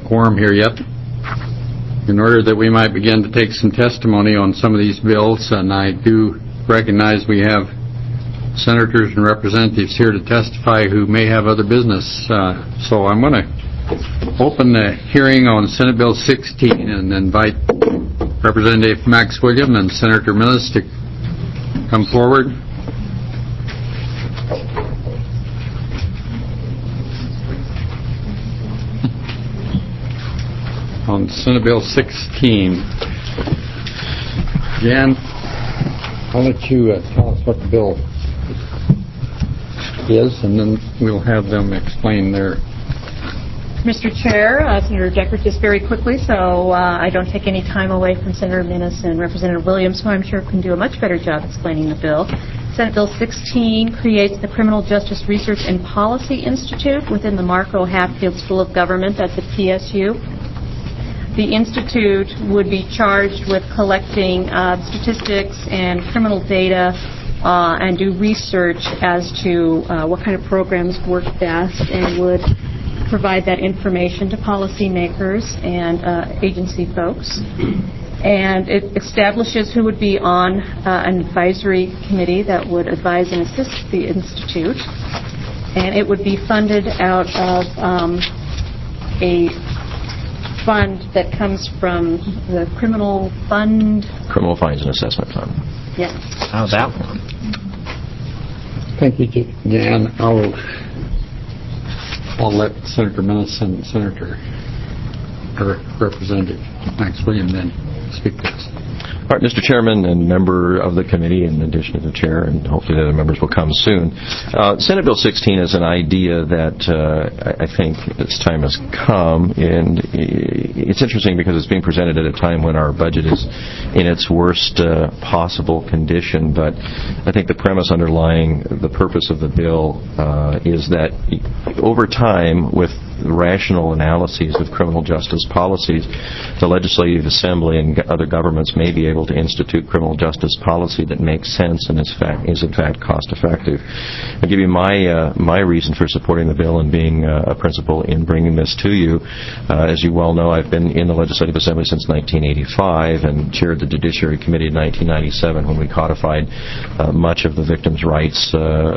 quorum here yet. In order that we might begin to take some testimony on some of these bills, and I do recognize we have senators and representatives here to testify who may have other business. So I'm going to open the hearing on Senate Bill 16 and invite Representative Max Williams and Senator Minnis to come forward. On Senate Bill 16. Jan, I'll let you tell us what the bill is, and then we'll have them explain their... Mr. Chair, Senator Deckard, just very quickly, so I don't take any time away from Senator Minnis and Representative Williams, who I'm sure can do a much better job explaining the bill. Senate Bill 16 creates the Criminal Justice Research and Policy Institute within the Marco Hatfield School of Government at the PSU. The Institute would be charged with collecting statistics and criminal data and do research as to what kind of programs work best, and would provide that information to policymakers and agency folks. And it establishes who would be on an advisory committee that would advise and assist the Institute. And it would be funded out of a fund that comes from the Criminal Fund. Criminal Fines and Assessment Fund. Yes. How's that one? Thank you, Jan. I'll let Senator Minnis and Representative Max Williams then speak to us. All right, Mr. Chairman and member of the committee, in addition to the chair, and hopefully the other members will come soon. Senate Bill 16 is an idea that I think its time has come, and it's interesting because it's being presented at a time when our budget is in its worst possible condition. But I think the premise underlying the purpose of the bill is that over time, with rational analyses of criminal justice policies, the Legislative Assembly and other governments may be able to institute criminal justice policy that makes sense and is in fact cost effective. I'll give you my reason for supporting the bill and being a principal in bringing this to you. As you well know, I've been in the Legislative Assembly since 1985 and chaired the Judiciary Committee in 1997 when we codified much of the victims' rights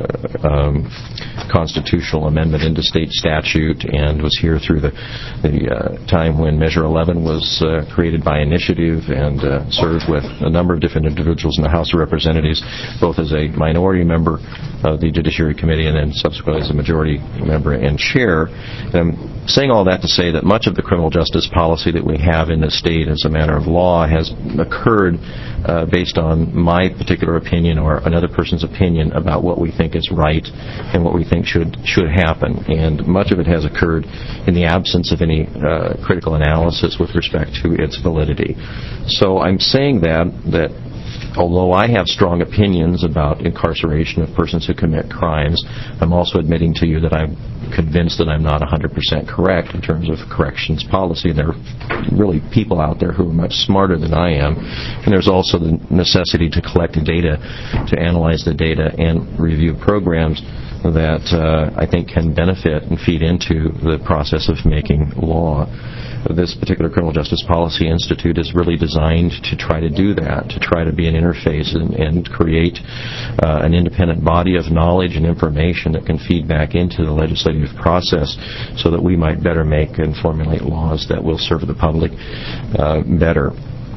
constitutional amendment into state statute, and was here through the time when Measure 11 was created by initiative, and served with a number of different individuals in the House of Representatives, both as a minority member of the Judiciary Committee and then subsequently as a majority member and chair. And I'm saying all that to say that much of the criminal justice policy that we have in the state as a matter of law has occurred based on my particular opinion or another person's opinion about what we think is right and what we think should happen. And much of it has occurred in the absence of any critical analysis with respect to its validity. So I'm saying that although I have strong opinions about incarceration of persons who commit crimes, I'm also admitting to you that I'm convinced that I'm not 100% correct in terms of corrections policy. There are really people out there who are much smarter than I am, and there's also the necessity to collect data, to analyze the data, and review programs that I think can benefit and feed into the process of making law. This particular Criminal Justice Policy Institute is really designed to try to do that, to try to be an interface and create an independent body of knowledge and information that can feed back into the legislative process so that we might better make and formulate laws that will serve the public better.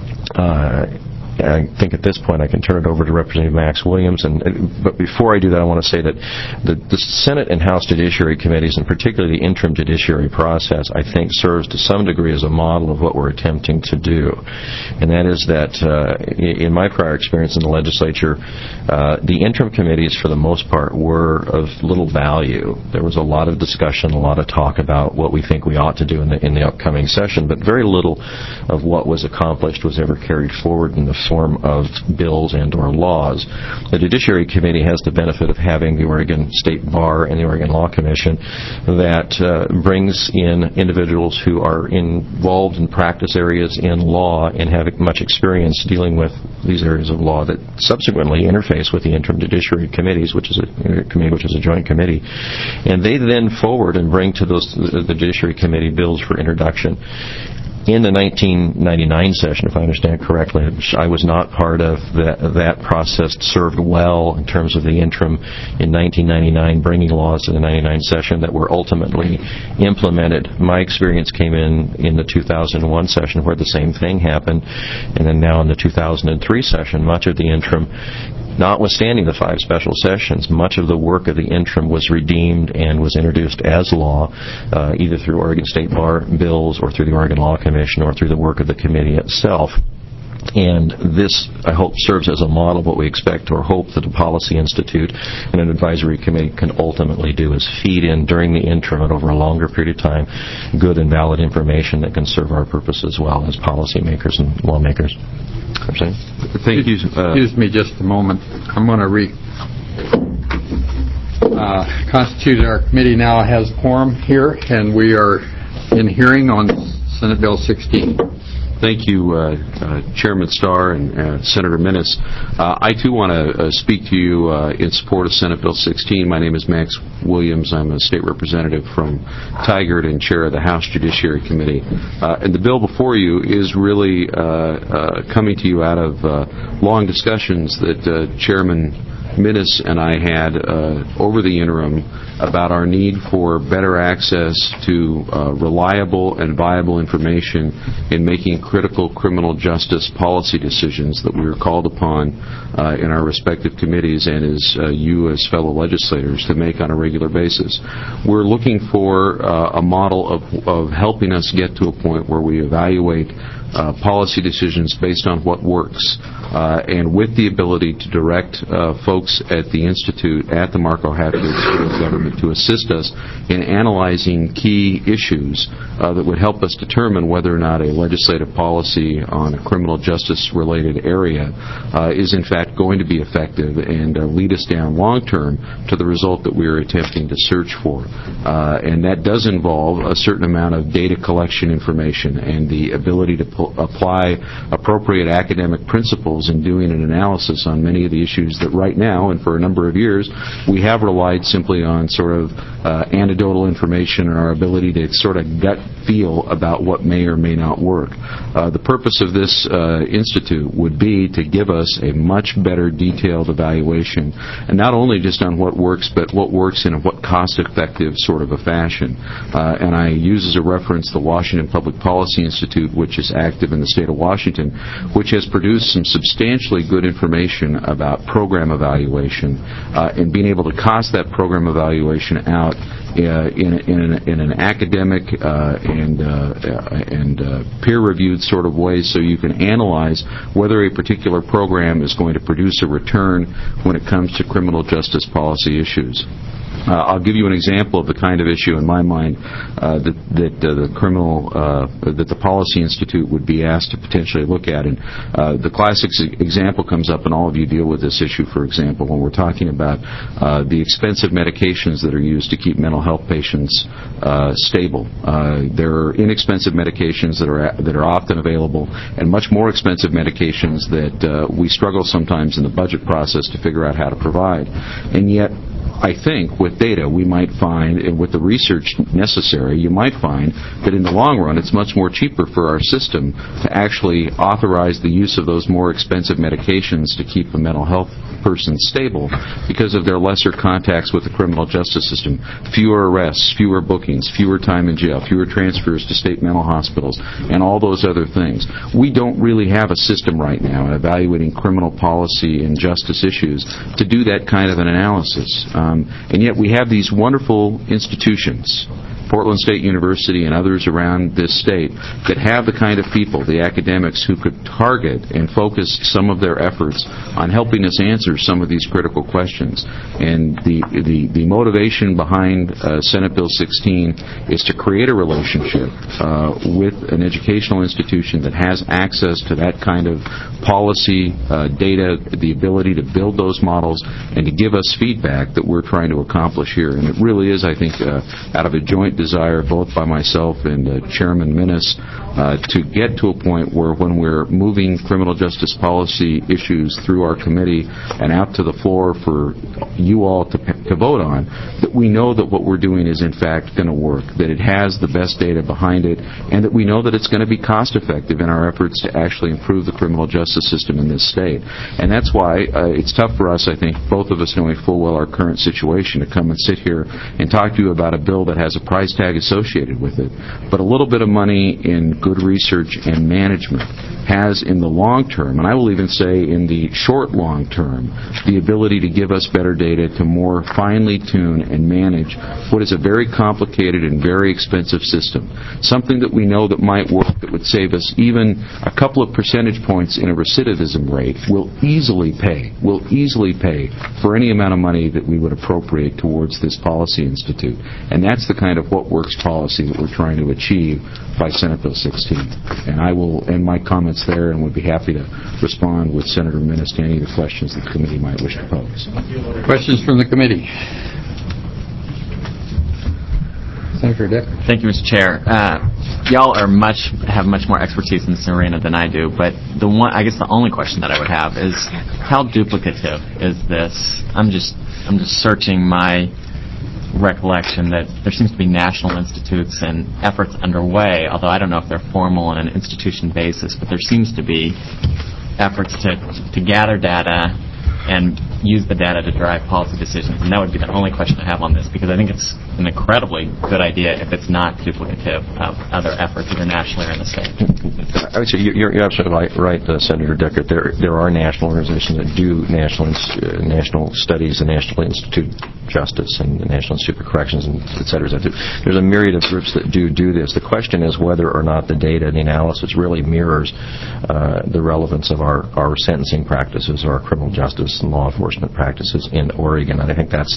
I think at this point I can turn it over to Representative Max Williams. But before I do that, I want to say that the Senate and House Judiciary Committees, and particularly the interim judiciary process, I think serves to some degree as a model of what we're attempting to do. And that is that in my prior experience in the legislature, the interim committees for the most part were of little value. There was a lot of discussion, a lot of talk about what we think we ought to do in the upcoming session, but very little of what was accomplished was ever carried forward in the form of bills and or laws. The Judiciary Committee has the benefit of having the Oregon State Bar and the Oregon Law Commission that brings in individuals who are involved in practice areas in law and have much experience dealing with these areas of law that subsequently interface with the interim judiciary committees, which is a joint committee. And they then forward and bring to the Judiciary Committee bills for introduction. In the 1999 session, if I understand correctly, I was not part of that process. Served well in terms of the interim in 1999, bringing laws to the 99 session that were ultimately implemented. My experience came in the 2001 session where the same thing happened, and then now in the 2003 session, much of the interim, notwithstanding the 5 special sessions, much of the work of the interim was redeemed and was introduced as law, either through Oregon State Bar bills or through the Oregon Law Commission or through the work of the committee itself. And this, I hope, serves as a model of what we expect or hope that a policy institute and an advisory committee can ultimately do, is feed in during the interim and over a longer period of time good and valid information that can serve our purpose as well as policymakers and lawmakers. Thank you. Excuse me just a moment. I'm going to constitute our committee now has quorum here, and we are in hearing on Senate Bill 16. Thank you, Chairman Starr and Senator Minnis. I, too, want to speak to you in support of Senate Bill 16. My name is Max Williams. I'm a state representative from Tigard and chair of the House Judiciary Committee. And the bill before you is really coming to you out of long discussions that Chairman Minnis and I had over the interim about our need for better access to reliable and viable information in making critical criminal justice policy decisions that we are called upon in our respective committees and as you as fellow legislators to make on a regular basis. We're looking for a model of helping us get to a point where we evaluate policy decisions based on what works, and with the ability to direct folks at the Institute, at the Marco Hatfield School of Government, to assist us in analyzing key issues that would help us determine whether or not a legislative policy on a criminal justice-related area is in fact going to be effective and lead us down long-term to the result that we are attempting to search for. And that does involve a certain amount of data collection information and the ability to apply appropriate academic principles in doing an analysis on many of the issues that right now and for a number of years we have relied simply on sort of anecdotal information and our ability to sort of gut feel about what may or may not work. The purpose of this institute would be to give us a much better detailed evaluation, and not only just on what works, but what works in a what cost-effective sort of a fashion. And I use as a reference the Washington Public Policy Institute, which is active in the state of Washington, which has produced some substantially good information about program evaluation and being able to cost that program evaluation out in an academic and peer-reviewed sort of way, so you can analyze whether a particular program is going to produce a return when it comes to criminal justice policy issues. I'll give you an example of the kind of issue in my mind that the Policy Institute would be asked to potentially look at. And the classic example comes up, and all of you deal with this issue, for example, when we're talking about the expensive medications that are used to keep mental health patients stable. There are inexpensive medications that are often available, and much more expensive medications that we struggle sometimes in the budget process to figure out how to provide. And yet, I think with data we might find, and with the research necessary, you might find that in the long run it's much more cheaper for our system to actually authorize the use of those more expensive medications to keep a mental health person stable because of their lesser contacts with the criminal justice system. Fewer arrests, fewer bookings, fewer time in jail, fewer transfers to state mental hospitals, and all those other things. We don't really have a system right now in evaluating criminal policy and justice issues to do that kind of an analysis. And yet we have these wonderful institutions Portland State University and others around this state that have the kind of people, the academics, who could target and focus some of their efforts on helping us answer some of these critical questions. And the motivation behind Senate Bill 16 is to create a relationship with an educational institution that has access to that kind of policy data, the ability to build those models, and to give us feedback that we're trying to accomplish here. And it really is, I think, out of a joint desire both by myself and Chairman Minnis to get to a point where when we're moving criminal justice policy issues through our committee and out to the floor for you all to vote on, that we know that what we're doing is in fact going to work, that it has the best data behind it, and that we know that it's going to be cost effective in our efforts to actually improve the criminal justice system in this state. And that's why it's tough for us, I think, both of us knowing full well our current situation, to come and sit here and talk to you about a bill that has a price tag associated with it. But a little bit of money in good research and management has, in the long term, and I will even say in the short long term, the ability to give us better data to more finely tune and manage what is a very complicated and very expensive system. Something that we know that might work, that would save us even a couple of percentage points in a recidivism rate, will easily pay for any amount of money that we would appropriate towards this policy institute. And that's the kind of what works policy that we're trying to achieve by Senate Bill 16. And I will end my comments there and would be happy to respond with Senator Minnis to any of the questions that the committee might wish to pose. Questions from the committee? Senator Decker. Thank you, Mr. Chair. Y'all have much more expertise in this arena than I do, but I guess the only question that I would have is, how duplicative is this? I'm just searching my recollection that there seems to be national institutes and efforts underway, although I don't know if they're formal on an institution basis, but there seems to be efforts to gather data and use the data to drive policy decisions. And that would be the only question I have on this, because I think it's an incredibly good idea if it's not duplicative of other efforts either nationally or in the state. I would say you're absolutely right, Senator Deckert. There are national organizations that do national studies, the National Institute of Justice and the National Institute for Corrections, and et cetera. There's a myriad of groups that do this. The question is whether or not the data and the analysis really mirrors the relevance of our sentencing practices or our criminal justice and law enforcement practices in Oregon. And I think that's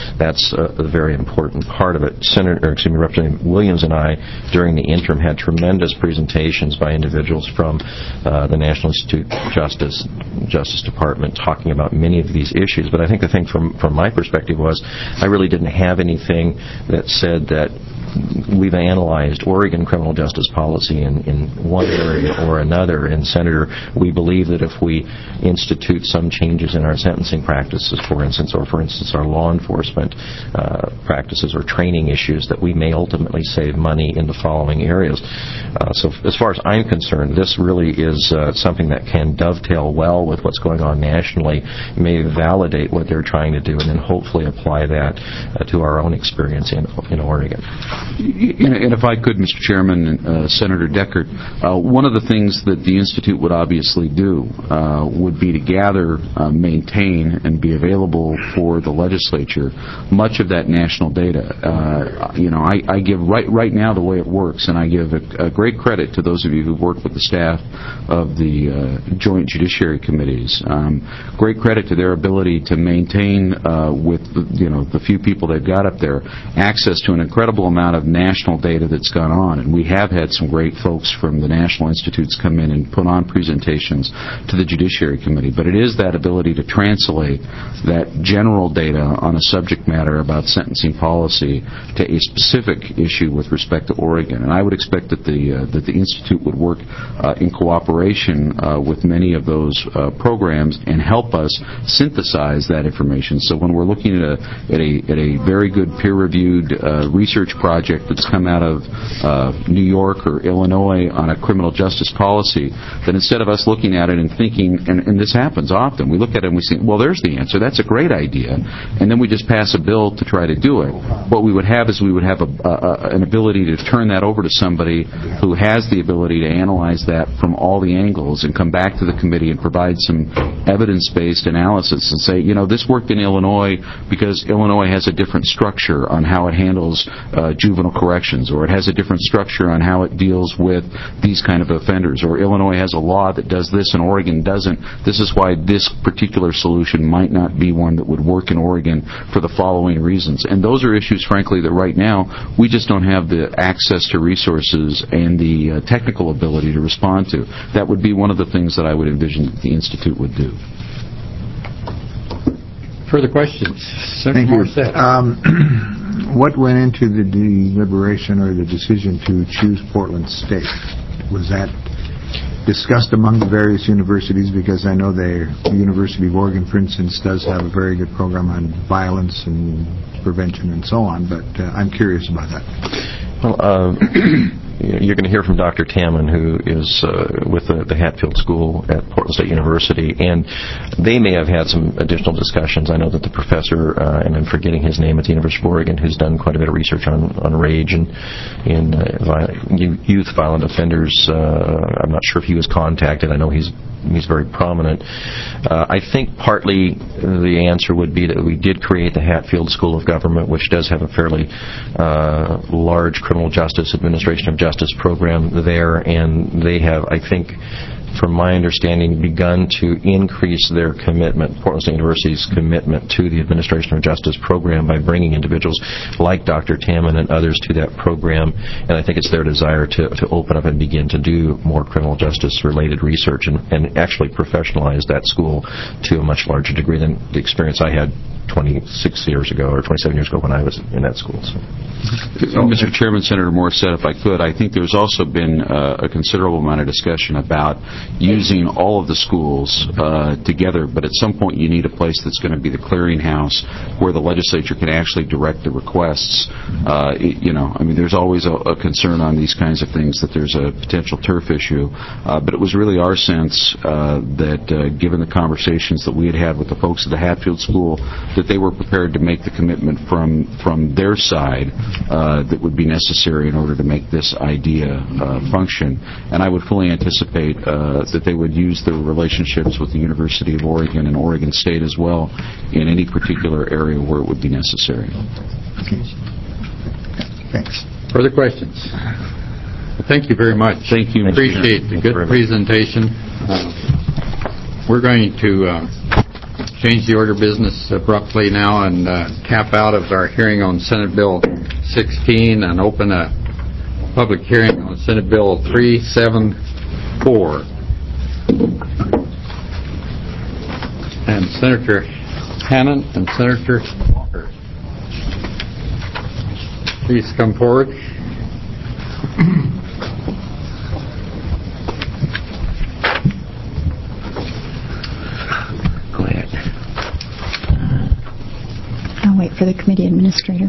a very important part of it. Representative Williams and I, during the interim, had tremendous presentations by individuals from the National Institute of Justice Department talking about many of these issues. But I think the thing from my perspective was I really didn't have anything that said that we've analyzed Oregon criminal justice policy in one area or another. And, Senator, we believe that if we institute some changes in our sentencing practices, for instance, our law enforcement practices or training issues, that we may ultimately save money in the following areas. So as far as I'm concerned, this really is something that can dovetail well with what's going on nationally, may validate what they're trying to do, and then hopefully apply that to our own experience in Oregon. And if I could, Mr. Chairman, Senator Deckert, one of the things that the Institute would obviously do would be to gather, maintain, and be available for the legislature much of that national data. I give right now the way it works, and I give a great credit to those of you who've worked with the staff of the Joint Judiciary Committees. Great credit to their ability to maintain with the few people they've got up there access to an incredible amount of national data that's gone on. And we have had some great folks from the national institutes come in and put on presentations to the Judiciary Committee. But it is that ability to translate that general data on a subject matter about sentencing policy to a specific issue with respect to Oregon. And I would expect that the Institute would work in cooperation with many of those programs and help us synthesize that information. So when we're looking at a very good peer-reviewed research project that's come out of New York or Illinois on a criminal justice policy, then instead of us looking at it and thinking, and this happens often, we look at it and we say, well, there's the answer, that's a great idea, and then we just pass a bill to try to do it. What we would have is an ability to turn that over to somebody who has the ability to analyze that from all the angles and come back to the committee and provide some evidence-based analysis and say, this worked in Illinois because Illinois has a different structure on how it handles juvenile corrections, or it has a different structure on how it deals with these kind of offenders, or Illinois has a law that does this and Oregon doesn't. This is why this particular solution might not be one that would work in Oregon for the following reasons. And those are issues, frankly, that right now we just don't have the access to resources and the technical ability to respond to. That would be one of the things that I would envision that the Institute would do. Further questions? Thank you. What went into the deliberation or the decision to choose Portland State? Was that discussed among the various universities? Because I know the University of Oregon, for instance, does have a very good program on violence and prevention and so on, but I'm curious about that. Well, you're going to hear from Dr. Tamman, who is with the Hatfield School at Portland State University, and they may have had some additional discussions. I know that the professor, and I'm forgetting his name, at the University of Oregon, who's done quite a bit of research on rage and in youth violent offenders. I'm not sure if he was contacted. I know he's very prominent. I think partly the answer would be that we did create the Hatfield School of Government, which does have a fairly large criminal justice, administration of justice program there, and they have, I think, from my understanding, begun to increase their commitment, Portland State University's commitment to the administration of justice program by bringing individuals like Dr. Tamman and others to that program. And I think it's their desire to open up and begin to do more criminal justice-related research and actually professionalize that school to a much larger degree than the experience I had 26 years ago or 27 years ago when I was in that school. So. Mr. Chairman, Senator Moore said, if I could, I think there's also been a considerable amount of discussion about using all of the schools together, but at some point you need a place that's going to be the clearinghouse where the legislature can actually direct the requests. There's always a concern on these kinds of things that there's a potential turf issue, but it was really our sense that given the conversations that we had with the folks at the Hatfield School, that they were prepared to make the commitment from their side that would be necessary in order to make this idea function. And I would fully anticipate that they would use their relationships with the University of Oregon and Oregon State as well in any particular area where it would be necessary. Okay. Thanks. Further questions? Thank you very much. Thank you. Appreciate the good presentation. We're going to change the order of business abruptly now and tap out of our hearing on Senate Bill 16 and open a public hearing on Senate Bill 374. And Senator Hannan and Senator Walker, please come forward. Go ahead. I'll wait for the committee administrator.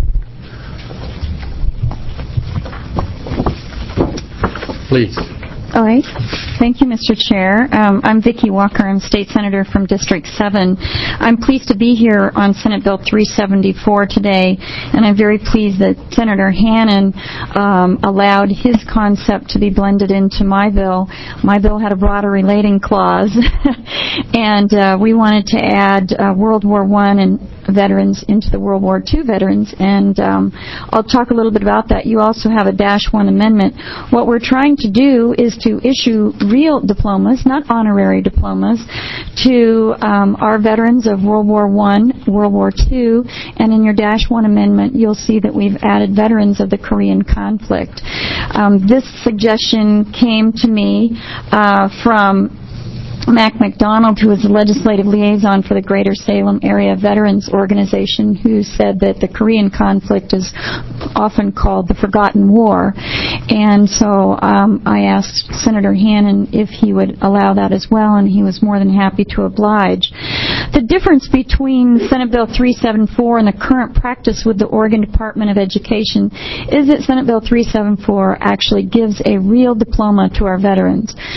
Please. All right. Thank you, Mr. Chair. I'm Vicki Walker. I'm State Senator from District 7. I'm pleased to be here on Senate Bill 374 today, and I'm very pleased that Senator Hannan allowed his concept to be blended into my bill. My bill had a broader relating clause, and we wanted to add World War I and veterans into the World War II veterans, and I'll talk a little bit about that. You also have a -1 amendment. What we're trying to do is to issue real diplomas, not honorary diplomas, to our veterans of World War I, World War II, and in your -1 amendment, you'll see that we've added veterans of the Korean conflict. This suggestion came to me from Mac McDonald, who is the legislative liaison for the Greater Salem Area Veterans Organization, who said that the Korean conflict is often called the Forgotten War. And so I asked Senator Hannan if he would allow that as well, and he was more than happy to oblige. The difference between Senate Bill 374 and the current practice with the Oregon Department of Education is that Senate Bill 374 actually gives a real diploma to our veterans.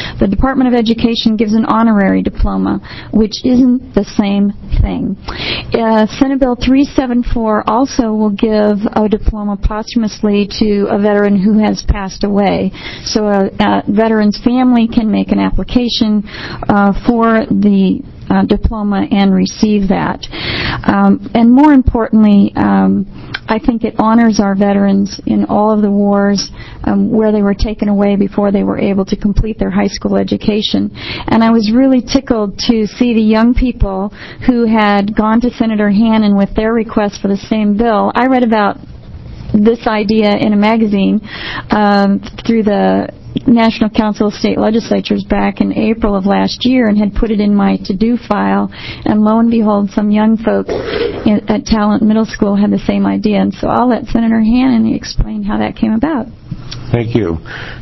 The Department of Education gives an honorary diploma, which isn't the same thing. Senate Bill 374 also will give a diploma posthumously to a veteran who has passed away. So a veteran's family can make an application for the diploma and receive that. And more importantly, I think it honors our veterans in all of the wars where they were taken away before they were able to complete their high school education. And I was really tickled to see the young people who had gone to Senator Hannan with their request for the same bill. I read about this idea in a magazine through the National Council of State Legislatures back in April of last year and had put it in my to-do file, and lo and behold, some young folks at Talent Middle School had the same idea. And so I'll let Senator Hannan explain how that came about. Thank you.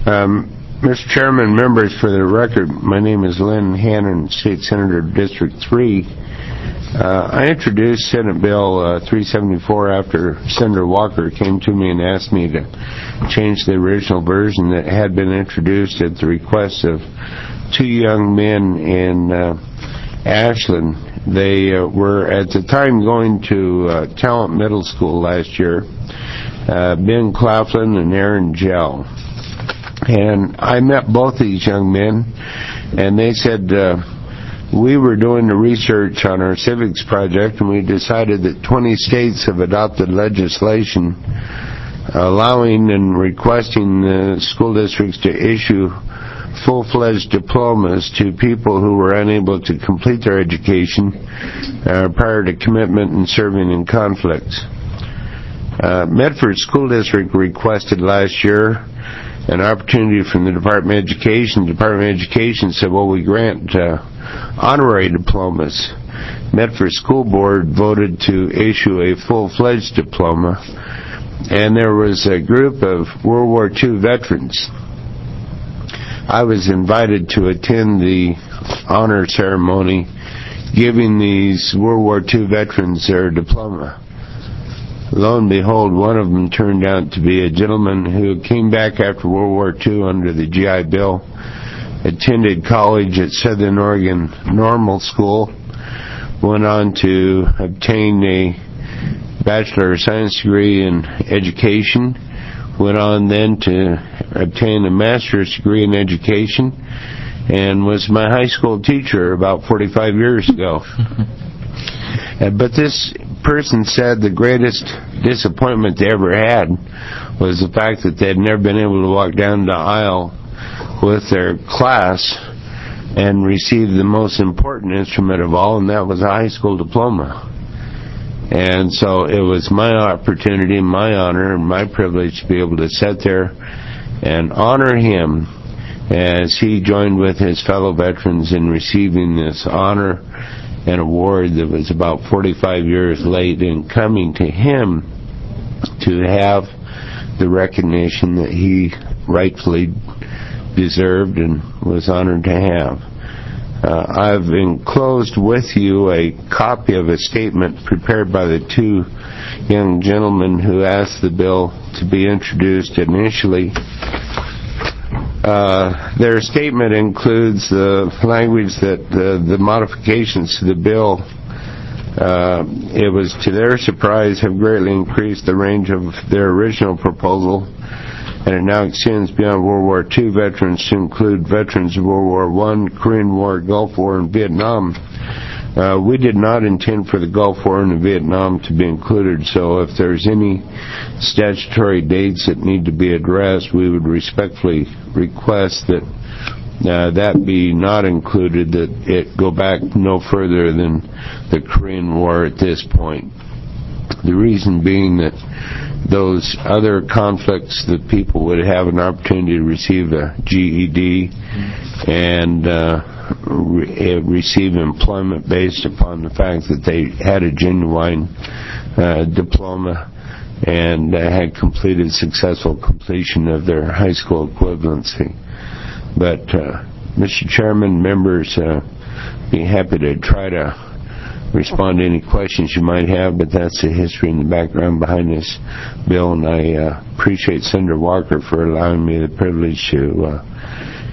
Mr. Chairman, members, for the record, my name is Lynn Hannan, State Senator, District 3. I introduced Senate Bill 374 after Senator Walker came to me and asked me to change the original version that had been introduced at the request of two young men in Ashland. They were at the time going to Talent Middle School last year, Ben Claflin and Aaron Gell. And I met both these young men, and they said, we were doing the research on our civics project, and we decided that 20 states have adopted legislation allowing and requesting the school districts to issue full-fledged diplomas to people who were unable to complete their education prior to commitment and serving in conflicts. Medford School District requested last year an opportunity from the Department of Education. The Department of Education said, well, we grant honorary diplomas. Medford School Board voted to issue a full-fledged diploma, and there was a group of World War II veterans. I was invited to attend the honor ceremony giving these World War II veterans their diploma. Lo and behold, one of them turned out to be a gentleman who came back after World War II under the GI Bill, attended college at Southern Oregon Normal School, went on to obtain a Bachelor of Science degree in education, went on then to obtain a master's degree in education, and was my high school teacher about 45 years ago. But this person said the greatest disappointment they ever had was the fact that they'd never been able to walk down the aisle with their class and receive the most important instrument of all, and that was a high school diploma. And so it was my opportunity, my honor, and my privilege to be able to sit there and honor him as he joined with his fellow veterans in receiving this honor and award that was about 45 years late in coming to him to have the recognition that he rightfully deserved and was honored to have. I've enclosed with you a copy of a statement prepared by the two young gentlemen who asked the bill to be introduced initially. Their statement includes the language that the modifications to the bill, it was to their surprise, have greatly increased the range of their original proposal, and it now extends beyond World War II veterans to include veterans of World War I, Korean War, Gulf War, and Vietnam. We did not intend for the Gulf War and the Vietnam to be included, so if there's any statutory dates that need to be addressed, we would respectfully request that that be not included, that it go back no further than the Korean War at this point. The reason being that those other conflicts, that people would have an opportunity to receive a GED and receive employment based upon the fact that they had a genuine diploma and had completed successful completion of their high school equivalency. But, Mr. Chairman, members, be happy to try to respond to any questions you might have, but that's the history and the background behind this bill, and I appreciate Senator Walker for allowing me the privilege to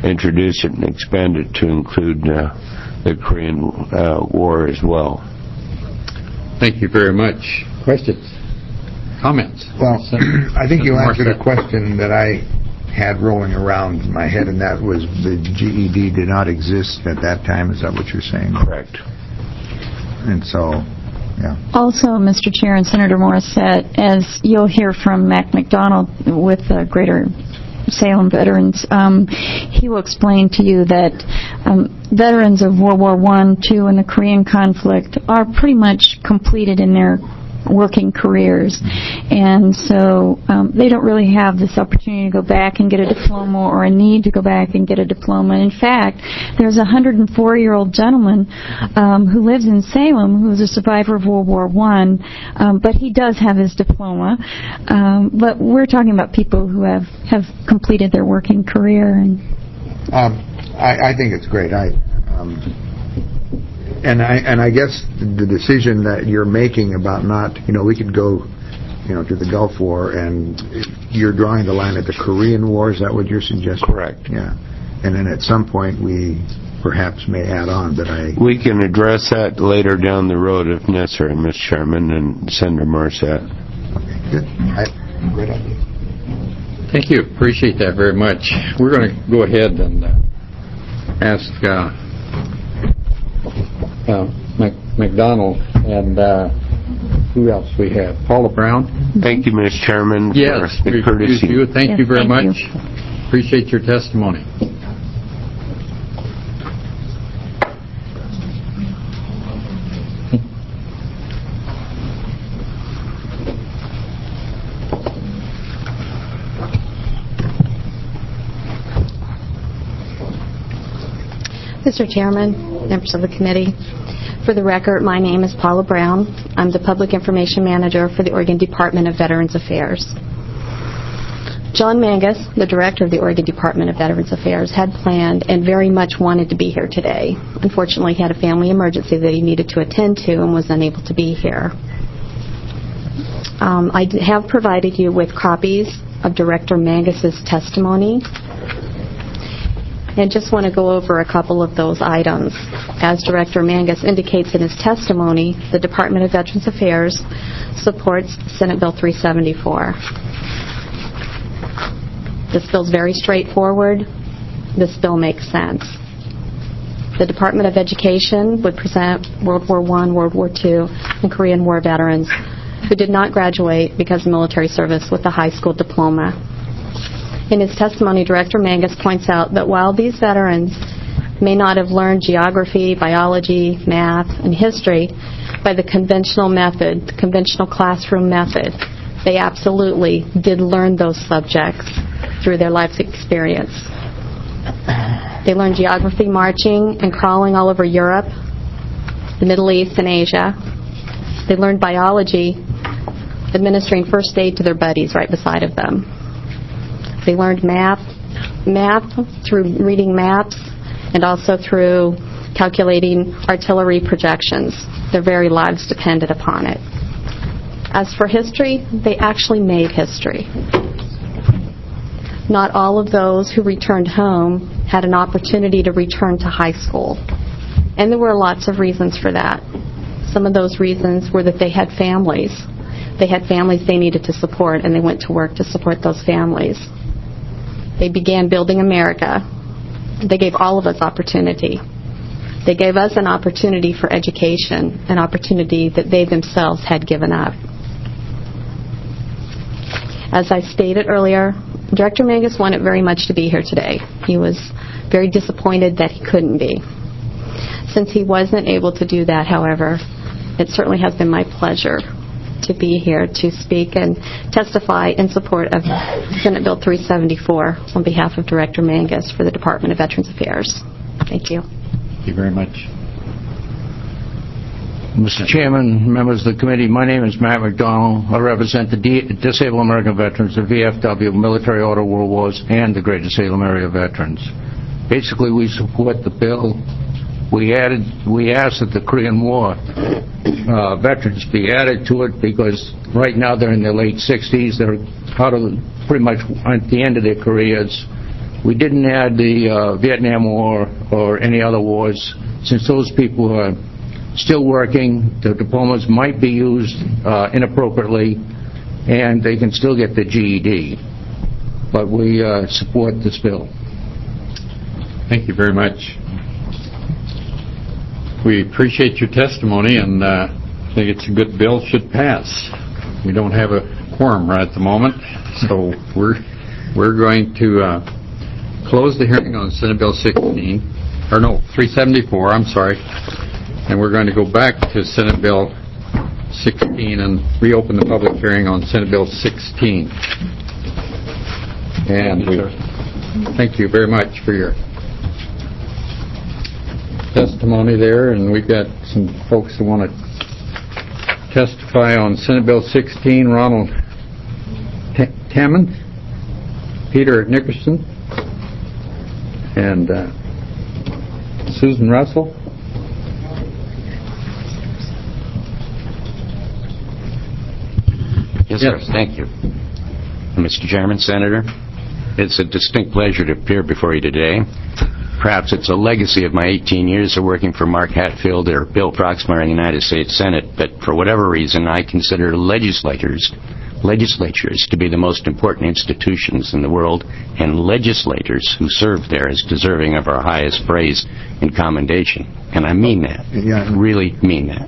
introduce it and expand it to include the Korean War as well. Thank you very much. Questions? Comments? Well, I think you answered a Morissette. question that I had rolling around my head, and that was the GED did not exist at that time. Is that what you're saying? Correct. And so, yeah. Also, Mr. Chair and Senator Morissette, as you'll hear from Mac McDonald with Greater Salem Veterans, he will explain to you that veterans of World War I, II, and the Korean conflict are pretty much completed in their working careers, and so they don't really have this opportunity to go back and get a diploma or a need to go back and get a diploma. In fact, there's a 104-year-old gentleman who lives in Salem who's a survivor of World War I, but he does have his diploma. But we're talking about people who have completed their working career. And I think it's great. And I guess the decision that you're making about not, we could go, to the Gulf War, and you're drawing the line at the Korean War. Is that what you're suggesting? Correct. Yeah. And then at some point we perhaps may add on, but We can address that later down the road if necessary, Mr. Chairman and Senator Morissette. Okay, good. Great idea. Thank you. Appreciate that very much. We're going to go ahead and ask McDonald and who else we have? Paula Brown. Thank you, Mr. Chairman, Yes, for we the courtesy. you. Thank you very thank much. Appreciate your testimony. Mr. Chairman, members of the committee, for the record, my name is Paula Brown. I'm the Public Information Manager for the Oregon Department of Veterans Affairs. John Mangus, the Director of the Oregon Department of Veterans Affairs, had planned and very much wanted to be here today. Unfortunately, he had a family emergency that he needed to attend to and was unable to be here. I have provided you with copies of Director Mangus's testimony, and just want to go over a couple of those items. As Director Mangus indicates in his testimony, the Department of Veterans Affairs supports Senate Bill 374. This bill is very straightforward. This bill makes sense. The Department of Education would present World War I, World War II, and Korean War veterans who did not graduate because of military service with a high school diploma. In his testimony, Director Mangus points out that while these veterans may not have learned geography, biology, math, and history by the conventional method, the conventional classroom method, they absolutely did learn those subjects through their life's experience. They learned geography marching and crawling all over Europe, the Middle East, and Asia. They learned biology administering first aid to their buddies right beside of them. They learned math through reading maps and also through calculating artillery projections. Their very lives depended upon it. As for history, they actually made history. Not all of those who returned home had an opportunity to return to high school. And there were lots of reasons for that. Some of those reasons were that they had families. They had families they needed to support, and they went to work to support those families. They began building America. They gave all of us opportunity. They gave us an opportunity for education, an opportunity that they themselves had given up. As I stated earlier, Director Mangus wanted very much to be here today. He was very disappointed that he couldn't be. Since he wasn't able to do that, however, it certainly has been my pleasure to be here to speak and testify in support of Senate Bill 374 on behalf of Director Mangus for the Department of Veterans Affairs. Thank you. Thank you very much. Mr. Chairman, members of the committee, my name is Matt McDonald. I represent the Disabled American Veterans, the VFW, Military Order World Wars, and the Greater Salem Area Veterans. Basically, we support the bill. We asked that the Korean War veterans be added to it because right now they're in their late 60s. They're pretty much at the end of their careers. We didn't add the Vietnam War or any other wars. Since those people are still working, the diplomas might be used inappropriately, and they can still get the GED. But we support this bill. Thank you very much. We appreciate your testimony, and I think it's a good bill, should pass. We don't have a quorum right at the moment, so we're going to close the hearing on Senate Bill 374, I'm sorry, and we're going to go back to Senate Bill 16 and reopen the public hearing on Senate Bill 16. And thank you very much for your testimony there, and we've got some folks who want to testify on Senate Bill 16. Ronald Tammond, Peter Nickerson, and Susan Russell. Yes, sir. Thank you. Mr. Chairman, Senator, it's a distinct pleasure to appear before you today. Perhaps it's a legacy of my 18 years of working for Mark Hatfield or Bill Proxmire in the United States Senate, but for whatever reason, I consider legislatures to be the most important institutions in the world, and legislators who serve there is deserving of our highest praise and commendation. And I mean that. Yeah. Really mean that.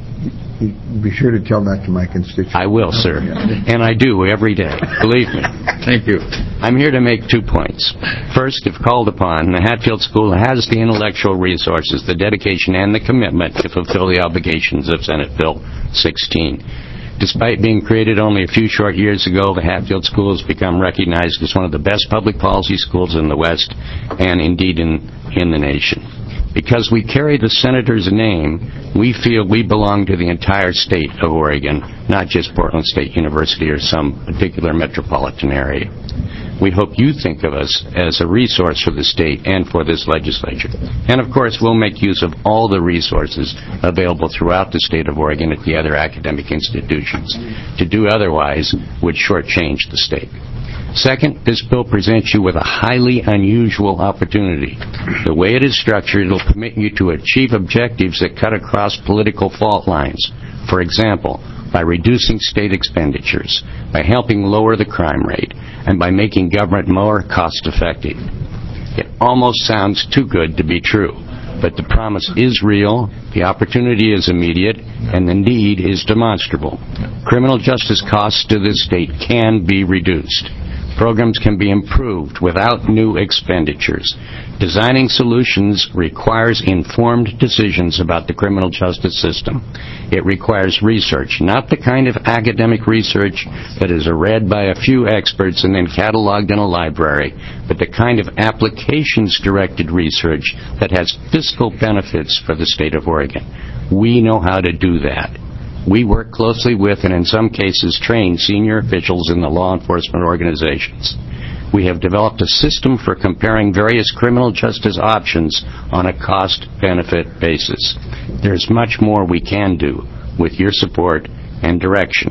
Be sure to tell that to my constituents. I will, sir. And I do every day. Believe me. Thank you. I'm here to make 2 points. First, if called upon, the Hatfield School has the intellectual resources, the dedication, and the commitment to fulfill the obligations of Senate Bill 16. Despite being created only a few short years ago, the Hatfield School has become recognized as one of the best public policy schools in the West and indeed in the nation. Because we carry the Senator's name, we feel we belong to the entire state of Oregon, not just Portland State University or some particular metropolitan area. We hope you think of us as a resource for the state and for this legislature. And of course, we'll make use of all the resources available throughout the state of Oregon at the other academic institutions. To do otherwise would shortchange the state. Second, this bill presents you with a highly unusual opportunity. The way it is structured, it will permit you to achieve objectives that cut across political fault lines. For example, by reducing state expenditures, by helping lower the crime rate, and by making government more cost-effective. It almost sounds too good to be true, but the promise is real, the opportunity is immediate, and the need is demonstrable. Criminal justice costs to this state can be reduced. Programs can be improved without new expenditures. Designing solutions requires informed decisions about the criminal justice system. It requires research, not the kind of academic research that is read by a few experts and then cataloged in a library, but the kind of applications-directed research that has fiscal benefits for the state of Oregon. We know how to do that. We work closely with, and in some cases train, senior officials in the law enforcement organizations. We have developed a system for comparing various criminal justice options on a cost-benefit basis. There's much more we can do with your support and direction.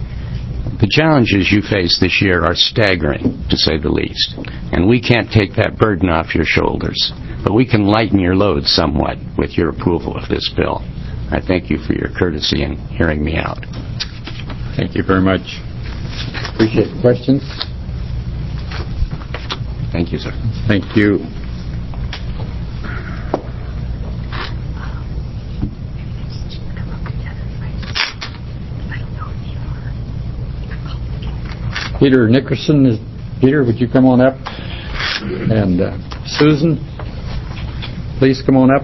The challenges you face this year are staggering, to say the least, and we can't take that burden off your shoulders, but we can lighten your load somewhat with your approval of this bill. I thank you for your courtesy in hearing me out. Thank you very much. Appreciate the questions. Thank you, sir. Thank you. Peter Nickerson, Peter, would you come on up? And Susan, please come on up.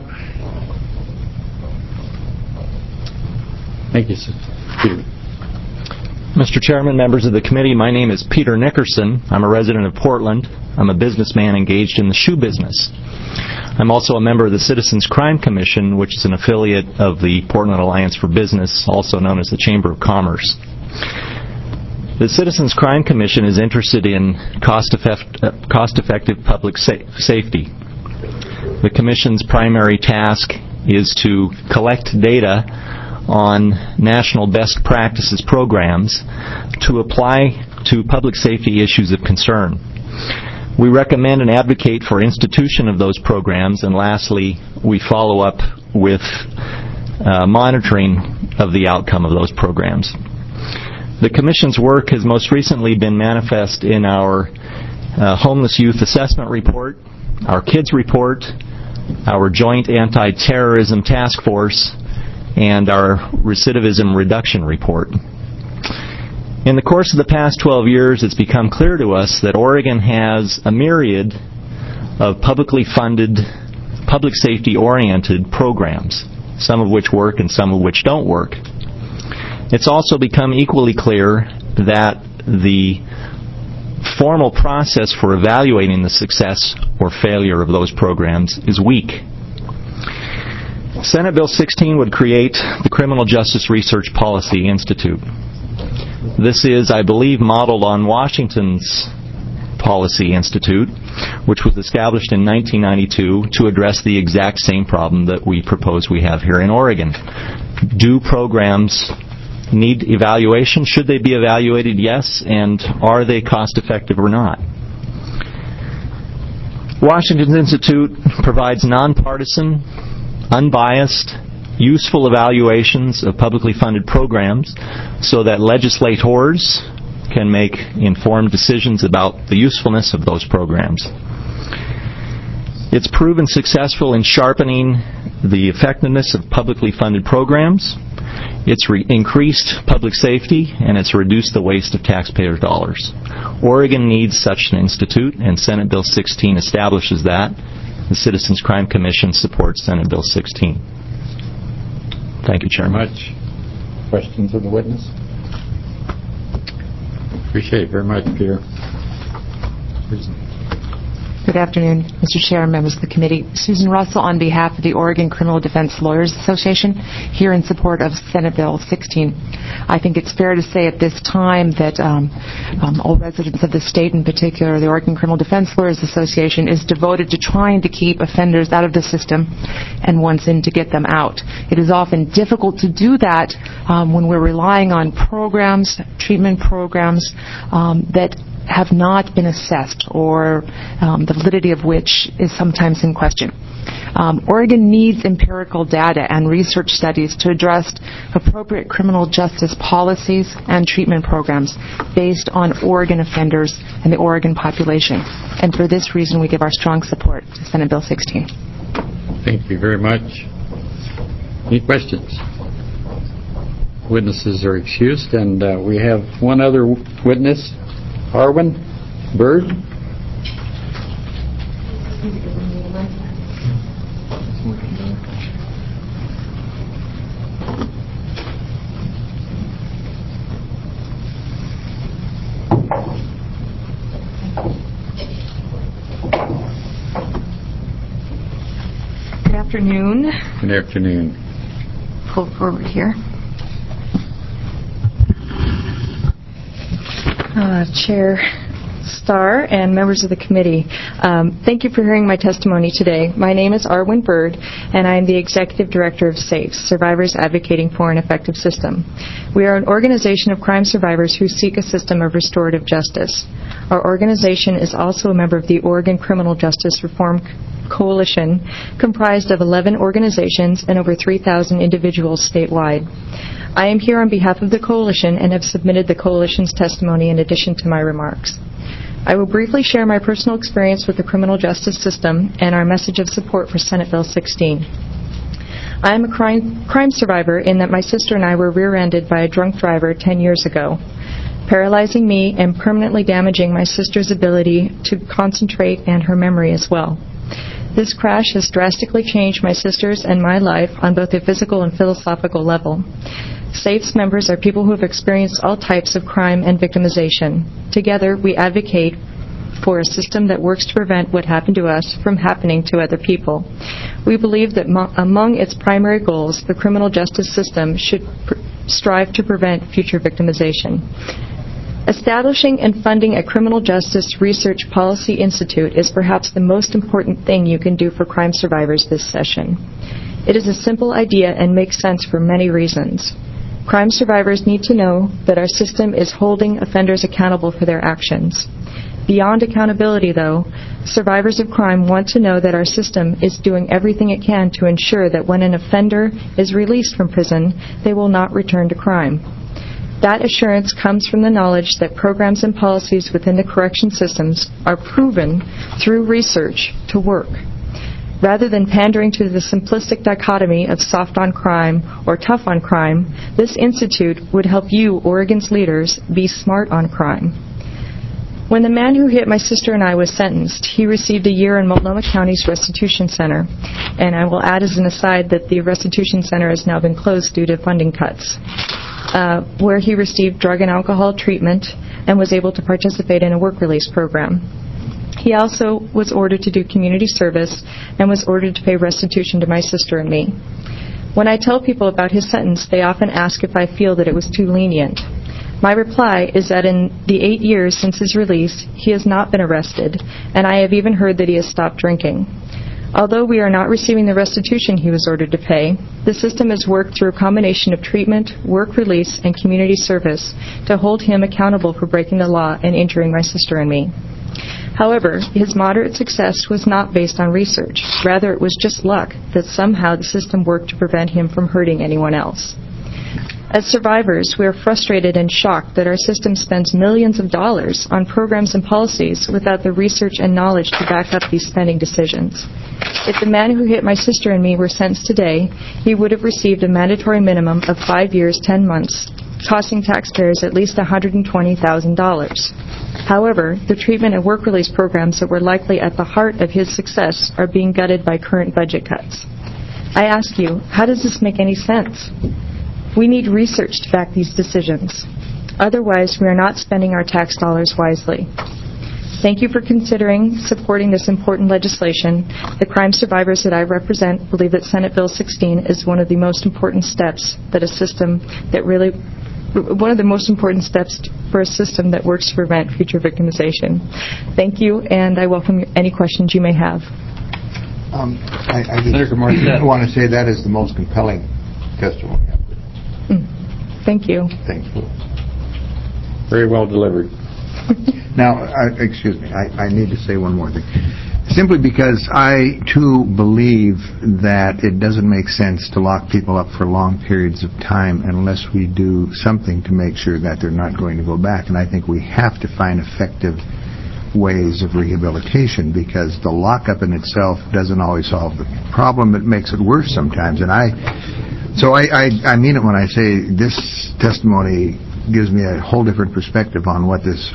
Thank you, sir. Peter. Mr. Chairman, members of the committee, my name is Peter Nickerson. I'm a resident of Portland. I'm a businessman engaged in the shoe business. I'm also a member of the Citizens Crime Commission, which is an affiliate of the Portland Alliance for Business, also known as the Chamber of Commerce. The Citizens Crime Commission is interested in cost-effective public safety. The Commission's primary task is to collect data on national best practices programs to apply to public safety issues of concern. We recommend and advocate for institution of those programs, and lastly, we follow up with monitoring of the outcome of those programs. The Commission's work has most recently been manifest in our Homeless Youth Assessment Report, our Kids Report, our Joint Anti-Terrorism Task Force, and our Recidivism Reduction Report. In the course of the past 12 years, it's become clear to us that Oregon has a myriad of publicly funded, public safety-oriented programs, some of which work and some of which don't work. It's also become equally clear that the formal process for evaluating the success or failure of those programs is weak. Senate Bill 16 would create the Criminal Justice Research Policy Institute. This is, I believe, modeled on Washington's Policy Institute, which was established in 1992 to address the exact same problem that we propose we have here in Oregon. Do programs need evaluation? Should they be evaluated? Yes. And are they cost-effective or not? Washington's Institute provides nonpartisan, unbiased, useful evaluations of publicly funded programs so that legislators can make informed decisions about the usefulness of those programs. It's proven successful in sharpening the effectiveness of publicly funded programs. It's increased public safety, and it's reduced the waste of taxpayer dollars. Oregon needs such an institute, and Senate Bill 16 establishes that. The Citizens Crime Commission supports Senate Bill 16. Thank you, Chairman. Very much. Questions of the witness? Appreciate it very much, Peter. Good afternoon, Mr. Chair and members of the committee. Susan Russell on behalf of the Oregon Criminal Defense Lawyers Association, here in support of Senate Bill 16. I think it's fair to say at this time that all residents of the state, in particular the Oregon Criminal Defense Lawyers Association, is devoted to trying to keep offenders out of the system and once in to get them out. It is often difficult to do that when we're relying on programs, treatment programs that have not been assessed, or the validity of which is sometimes in question. Oregon needs empirical data and research studies to address appropriate criminal justice policies and treatment programs based on Oregon offenders and the Oregon population. And for this reason, we give our strong support to Senate Bill 16. Thank you very much. Any questions? Witnesses are excused, and we have one other witness, Arwen Bird. Good afternoon. Good afternoon. Pull forward here. Chair Starr and members of the committee, thank you for hearing my testimony today. My name is Arwen Bird, and I am the Executive Director of SAFE, Survivors Advocating for an Effective System. We are an organization of crime survivors who seek a system of restorative justice. Our organization is also a member of the Oregon Criminal Justice Reform Coalition, comprised of 11 organizations and over 3,000 individuals statewide. I am here on behalf of the Coalition and have submitted the Coalition's testimony in addition to my remarks. I will briefly share my personal experience with the criminal justice system and our message of support for Senate Bill 16. I am a crime survivor in that my sister and I were rear-ended by a drunk driver 10 years ago, paralyzing me and permanently damaging my sister's ability to concentrate and her memory as well. This crash has drastically changed my sister's and my life on both a physical and philosophical level. SAFE's members are people who have experienced all types of crime and victimization. Together, we advocate for a system that works to prevent what happened to us from happening to other people. We believe that among its primary goals, the criminal justice system should strive to prevent future victimization. Establishing and funding a Criminal Justice Research Policy Institute is perhaps the most important thing you can do for crime survivors this session. It is a simple idea and makes sense for many reasons. Crime survivors need to know that our system is holding offenders accountable for their actions. Beyond accountability, though, survivors of crime want to know that our system is doing everything it can to ensure that when an offender is released from prison, they will not return to crime. That assurance comes from the knowledge that programs and policies within the correction systems are proven through research to work. Rather than pandering to the simplistic dichotomy of soft on crime or tough on crime, this institute would help you, Oregon's leaders, be smart on crime. When the man who hit my sister and I was sentenced, he received a year in Multnomah County's Restitution Center. And I will add as an aside that the Restitution Center has now been closed due to funding cuts, where he received drug and alcohol treatment and was able to participate in a work release program. He also was ordered to do community service and was ordered to pay restitution to my sister and me. When I tell people about his sentence, they often ask if I feel that it was too lenient. My reply is that in the 8 years since his release, he has not been arrested, and I have even heard that he has stopped drinking. Although we are not receiving the restitution he was ordered to pay, the system has worked through a combination of treatment, work release, and community service to hold him accountable for breaking the law and injuring my sister and me. However, his moderate success was not based on research. Rather, it was just luck that somehow the system worked to prevent him from hurting anyone else. As survivors, we are frustrated and shocked that our system spends millions of dollars on programs and policies without the research and knowledge to back up these spending decisions. If the man who hit my sister and me were sentenced today, he would have received a mandatory minimum of 5 years, 10 months, costing taxpayers at least $120,000. However, the treatment and work release programs that were likely at the heart of his success are being gutted by current budget cuts. I ask you, how does this make any sense? We need research to back these decisions. Otherwise, we are not spending our tax dollars wisely. Thank you for considering supporting this important legislation. The crime survivors that I represent believe that Senate Bill 16 is one of the most important steps for a system that works to prevent future victimization. Thank you, and I welcome any questions you may have. I just want to say that is the most compelling testimony. Thank you. Thank you. Very well delivered. Now, excuse me, I need to say one more thing. Simply because I, too, believe that it doesn't make sense to lock people up for long periods of time unless we do something to make sure that they're not going to go back. And I think we have to find effective ways of rehabilitation, because the lockup in itself doesn't always solve the problem. It makes it worse sometimes. And I mean it when I say this testimony gives me a whole different perspective on what this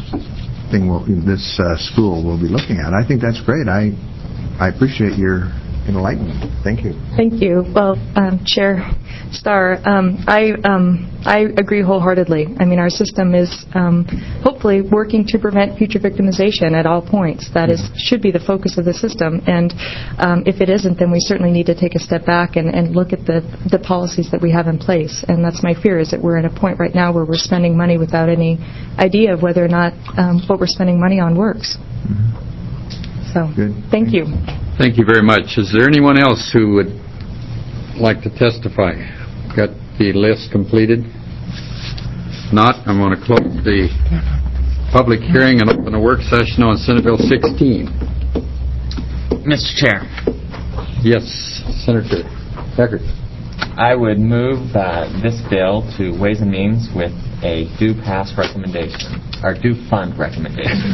school will be looking at. I think that's great. I appreciate your enlightenment. Thank you. Thank you. Well, Chair Starr, I agree wholeheartedly. I mean, our system is hopefully working to prevent future victimization at all points. That should be the focus of the system. And if it isn't, then we certainly need to take a step back and look at the policies that we have in place. And that's my fear, is that we're at a point right now where we're spending money without any idea of whether or not what we're spending money on works. Mm-hmm. So, good. Thank you. Thank you very much. Is there anyone else who would like to testify? Got the list completed? Not, I'm going to close the public hearing and open a work session on Senate Bill 16. Mr. Chair. Yes, Senator Deckard. I would move this bill to Ways and Means with a due pass recommendation, or due fund recommendation.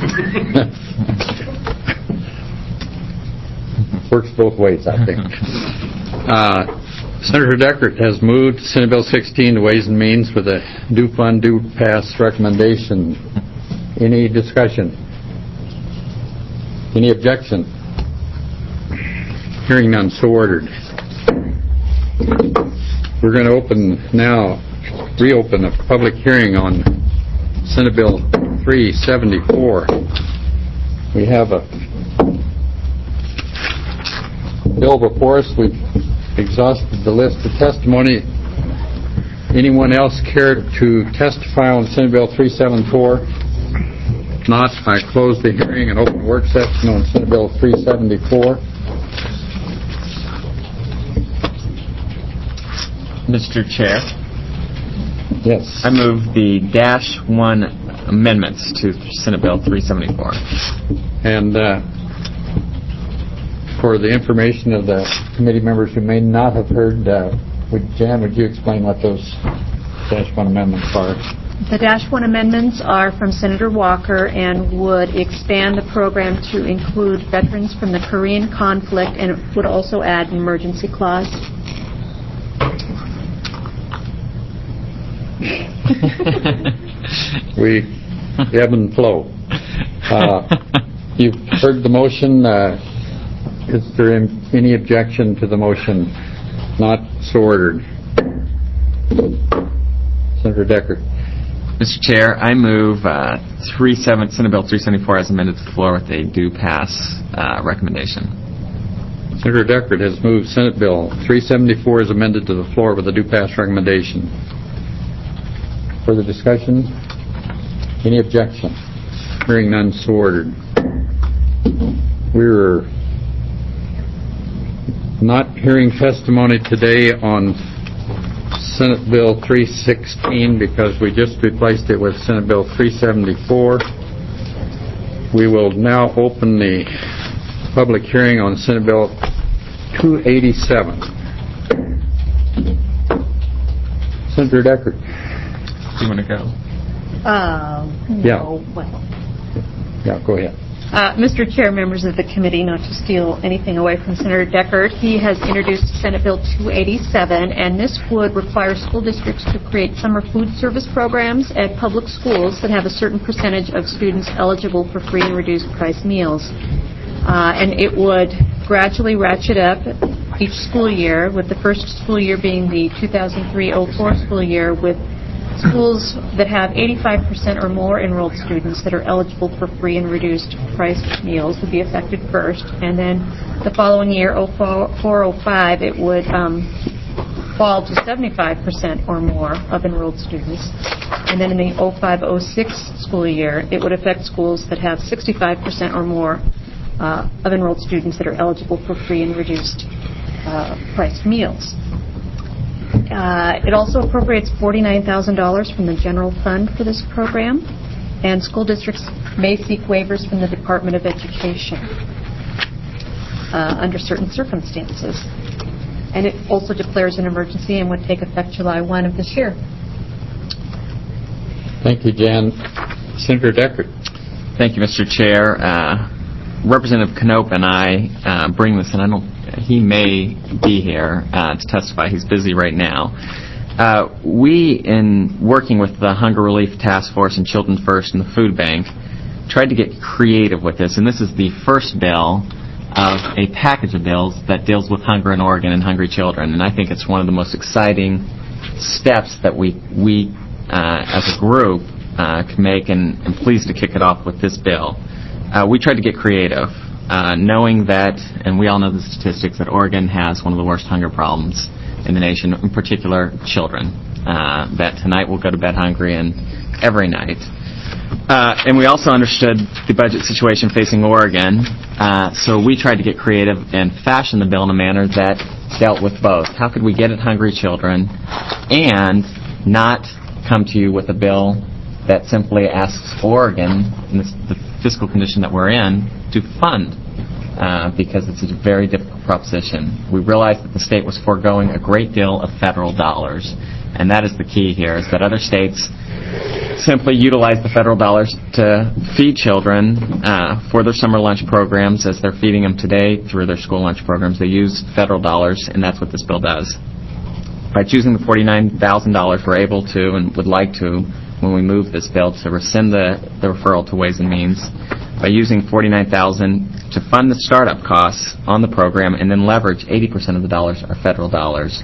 Works both ways, I think. Senator Deckard has moved Senate Bill 16 to Ways and Means with a due fund, due pass recommendation. Any discussion? Any objection? Hearing none, so ordered. We're going to reopen a public hearing on Senate Bill 374. We have a bill before us. We've exhausted the list of testimony. Anyone else care to testify on Senate Bill 374? Not, I close the hearing and open the work session on Senate Bill 374. Mr. Chair. Yes. I move the -1 amendments to Senate Bill 374. And for the information of the committee members who may not have heard, Jan, would you explain what those Dash 1 amendments are? The Dash 1 amendments are from Senator Walker and would expand the program to include veterans from the Korean conflict, and it would also add an emergency clause. We ebb and flow. You've heard the motion. Is there any objection to the motion? Not so ordered. Senator Deckard. Mr. Chair, I move Senate Bill 374 as amended to the floor with a due pass recommendation. Senator Deckard has moved Senate Bill 374 as amended to the floor with a due pass recommendation. Further discussion? Any objection? Hearing none, so ordered. We're not hearing testimony today on Senate Bill 316 because we just replaced it with Senate Bill 374. We will now open the public hearing on Senate Bill 287. Senator Deckard. Do you want to go? Yeah. No, well. Yeah, go ahead. Mr. Chair, members of the committee, not to steal anything away from Senator Deckard, he has introduced Senate Bill 287, and this would require school districts to create summer food service programs at public schools that have a certain percentage of students eligible for free and reduced price meals. And it would gradually ratchet up each school year, with the first school year being the 2003-04 school year, with schools that have 85% or more enrolled students that are eligible for free and reduced price meals would be affected first, and then the following year, 04-05, it would fall to 75% or more of enrolled students, and then in the 05-06 school year, it would affect schools that have 65% or more of enrolled students that are eligible for free and reduced price meals. It also appropriates $49,000 from the general fund for this program, and school districts may seek waivers from the Department of Education under certain circumstances. And it also declares an emergency and would take effect July 1 of this year. Thank you, Jan. Senator Deckard. Thank you, Mr. Chair. Representative Knope and I bring this, and he may be here to testify. He's busy right now. We, in working with the Hunger Relief Task Force and Children First and the Food Bank, tried to get creative with this, and this is the first bill of a package of bills that deals with hunger in Oregon and hungry children, and I think it's one of the most exciting steps that we as a group can make, and I'm pleased to kick it off with this bill. We tried to get creative, knowing that, and we all know the statistics, that Oregon has one of the worst hunger problems in the nation, in particular children, that tonight will go to bed hungry and every night. And we also understood the budget situation facing Oregon, so we tried to get creative and fashion the bill in a manner that dealt with both. How could we get at hungry children and not come to you with a bill that simply asks Oregon, in the fiscal condition that we're in, to fund, because it's a very difficult proposition. We realized that the state was foregoing a great deal of federal dollars, and that is the key here, is that other states simply utilize the federal dollars to feed children for their summer lunch programs, as they're feeding them today through their school lunch programs. They use federal dollars, and that's what this bill does. By choosing the $49,000, we're able to, and would like to, when we move this bill, to rescind the referral to Ways and Means by using $49,000 to fund the startup costs on the program, and then leverage 80% of the dollars are federal dollars.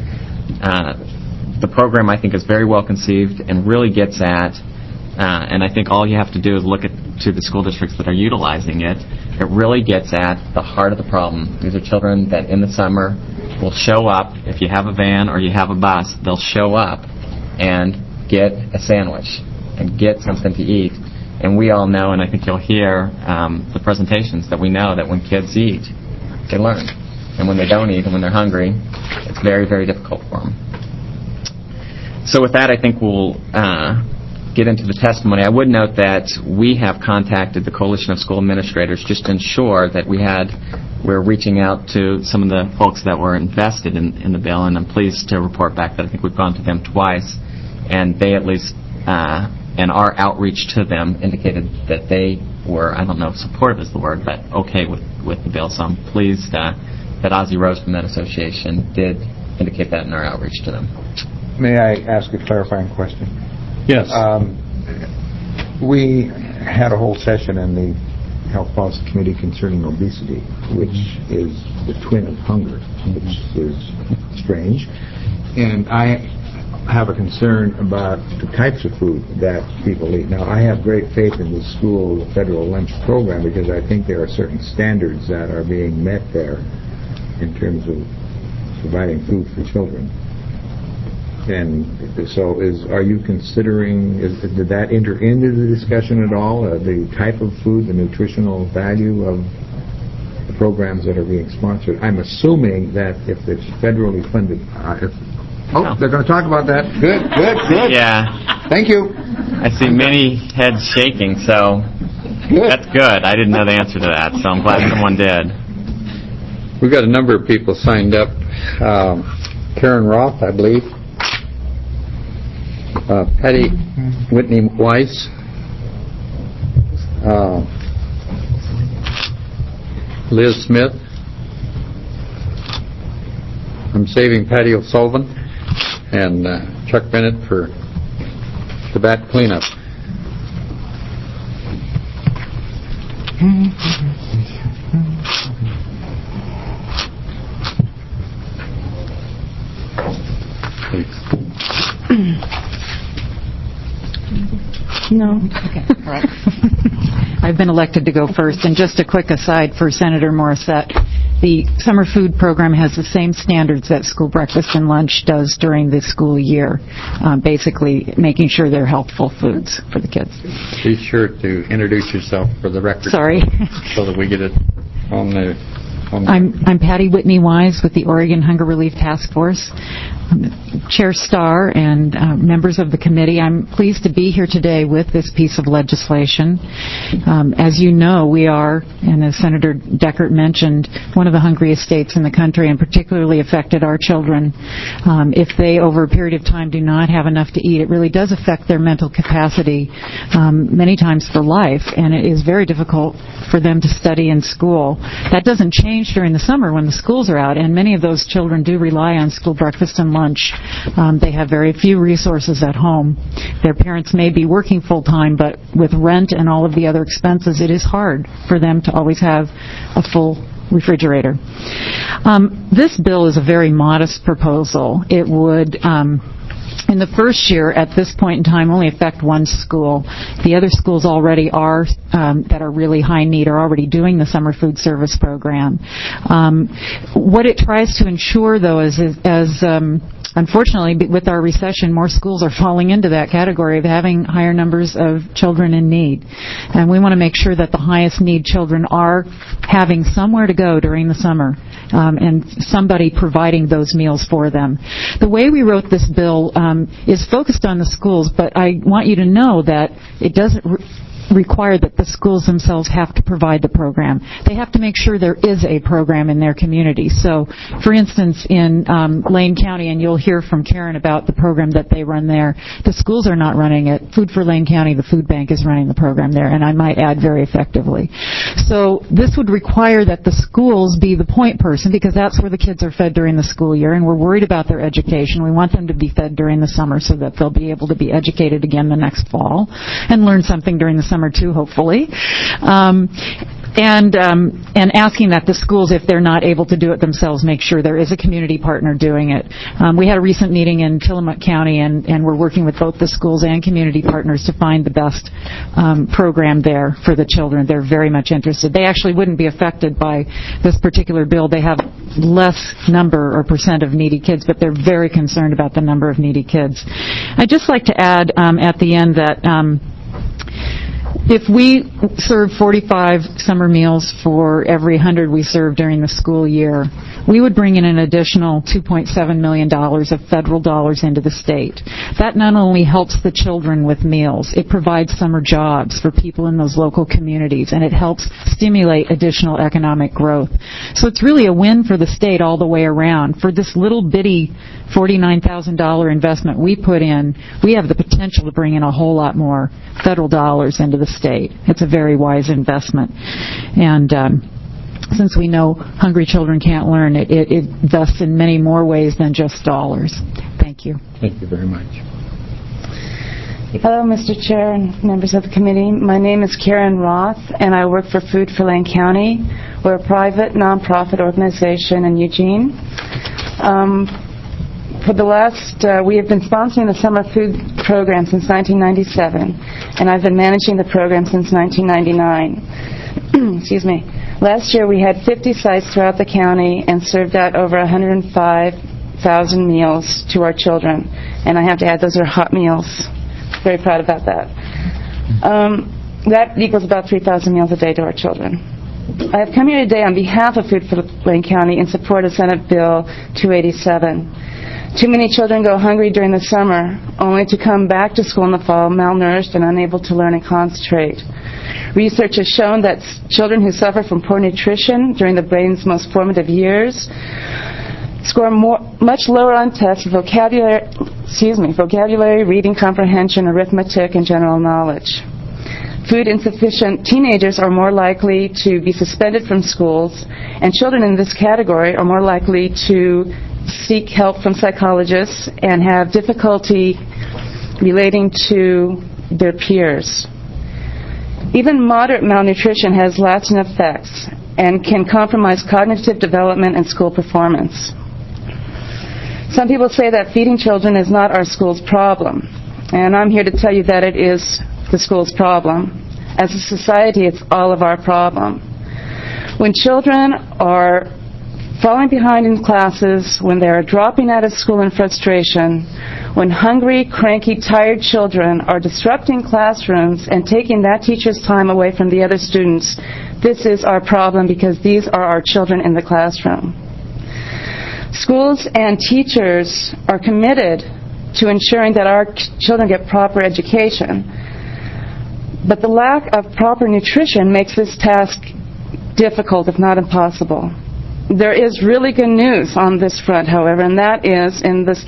The program, I think, is very well conceived and really gets at, and I think all you have to do is look to the school districts that are utilizing it. It really gets at the heart of the problem. These are children that in the summer will show up. If you have a van or you have a bus, they'll show up and get a sandwich and get something to eat. And we all know, and I think you'll hear the presentations, that we know that when kids eat, they learn. And when they don't eat and when they're hungry, it's very, very difficult for them. So with that, I think we'll get into the testimony, I would note that we have contacted the Coalition of School Administrators just to ensure that we're reaching out to some of the folks that were invested in the bill, and I'm pleased to report back that I think we've gone to them twice, and they at least, and our outreach to them indicated that they were, I don't know if supportive is the word, but okay with the bill. So I'm pleased that Ozzie Rose from that association did indicate that in our outreach to them. May I ask a clarifying question? Yes. We had a whole session in the Health Policy Committee concerning obesity, which is the twin of hunger, which is strange. And I have a concern about the types of food that people eat. Now, I have great faith in the school federal lunch program because I think there are certain standards that are being met there in terms of providing food for children. And so are you considering, did that enter into the discussion at all, the type of food, the nutritional value of the programs that are being sponsored? I'm assuming that if it's federally funded, they're going to talk about that. Good. Yeah. Thank you. I see many heads shaking, so that's good. I didn't know the answer to that, so I'm glad someone did. We've got a number of people signed up. Karen Roth, I believe. Patty Whitney Weiss. Liz Smith. I'm saving Patty O'Sullivan and Chuck Bennett for the bat cleanup. No. Okay. All right. I've been elected to go first. And just a quick aside for Senator Morissette, the summer food program has the same standards that school breakfast and lunch does during the school year, basically making sure they're healthful foods for the kids. Be sure to introduce yourself for the record. Sorry. So that we get it on the... I'm Patty Whitney Wise with the Oregon Hunger Relief Task Force. Chair Starr and members of the committee, I'm pleased to be here today with this piece of legislation. As you know, we are, and as Senator Deckert mentioned, one of the hungriest states in the country, and particularly affected our children. If they, over a period of time, do not have enough to eat, it really does affect their mental capacity, many times for life, and it is very difficult for them to study in school. That doesn't change during the summer when the schools are out, and many of those children do rely on school breakfast and lunch. They have very few resources at home. Their parents may be working full-time, but with rent and all of the other expenses, it is hard for them to always have a full refrigerator. This bill is a very modest proposal. It would... in the first year, at this point in time, only affect one school. The other schools already are, that are really high need, are already doing the summer food service program. What it tries to ensure, though, is unfortunately, with our recession, more schools are falling into that category of having higher numbers of children in need. And we want to make sure that the highest need children are having somewhere to go during the summer, and somebody providing those meals for them. The way we wrote this bill is focused on the schools, but I want you to know that it doesn't require that the schools themselves have to provide the program. They have to make sure there is a program in their community. So, for instance, in Lane County, and you'll hear from Karen about the program that they run there, the schools are not running it. Food for Lane County, the food bank, is running the program there, and I might add very effectively. So this would require that the schools be the point person, because that's where the kids are fed during the school year, and we're worried about their education. We want them to be fed during the summer so that they'll be able to be educated again the next fall and learn something during the summer too, hopefully. And asking that the schools, if they're not able to do it themselves, make sure there is a community partner doing it. We had a recent meeting in Tillamook County, and we're working with both the schools and community partners to find the best program there for the children. They're very much interested. They actually wouldn't be affected by this particular bill. They have less number or percent of needy kids, but they're very concerned about the number of needy kids. I'd just like to add at the end that If we serve 45 summer meals for every 100 we serve during the school year, we would bring in an additional $2.7 million of federal dollars into the state. That not only helps the children with meals, it provides summer jobs for people in those local communities, and it helps stimulate additional economic growth. So it's really a win for the state all the way around. For this little bitty $49,000 investment we put in, we have the potential to bring in a whole lot more federal dollars into the state. It's a very wise investment. And since we know hungry children can't learn, it invests in many more ways than just dollars. Thank you. Thank you very much. Hello, Mr. Chair and members of the committee. My name is Karen Roth, and I work for Food for Lane County. We're a private, nonprofit organization in Eugene. For the last, we have been sponsoring the summer food program since 1997, and I've been managing the program since 1999. Excuse me. Last year we had 50 sites throughout the county and served out over 105,000 meals to our children. And I have to add, those are hot meals. Very proud about that. That equals about 3,000 meals a day to our children. I have come here today on behalf of Food for Lane County in support of Senate Bill 287. Too many children go hungry during the summer, only to come back to school in the fall malnourished and unable to learn and concentrate. Research has shown that children who suffer from poor nutrition during the brain's most formative years score much lower on tests for vocabulary, reading comprehension, arithmetic, and general knowledge. Food-insufficient teenagers are more likely to be suspended from schools, and children in this category are more likely to seek help from psychologists and have difficulty relating to their peers. Even moderate malnutrition has lasting effects and can compromise cognitive development and school performance. Some people say that feeding children is not our school's problem, and I'm here to tell you that it is the school's problem. As a society, it's all of our problem. When children are falling behind in classes, when they are dropping out of school in frustration, when hungry, cranky, tired children are disrupting classrooms and taking that teacher's time away from the other students, this is our problem because these are our children in the classroom. Schools and teachers are committed to ensuring that our children get proper education, but the lack of proper nutrition makes this task difficult, if not impossible. There is really good news on this front, however, and that is in the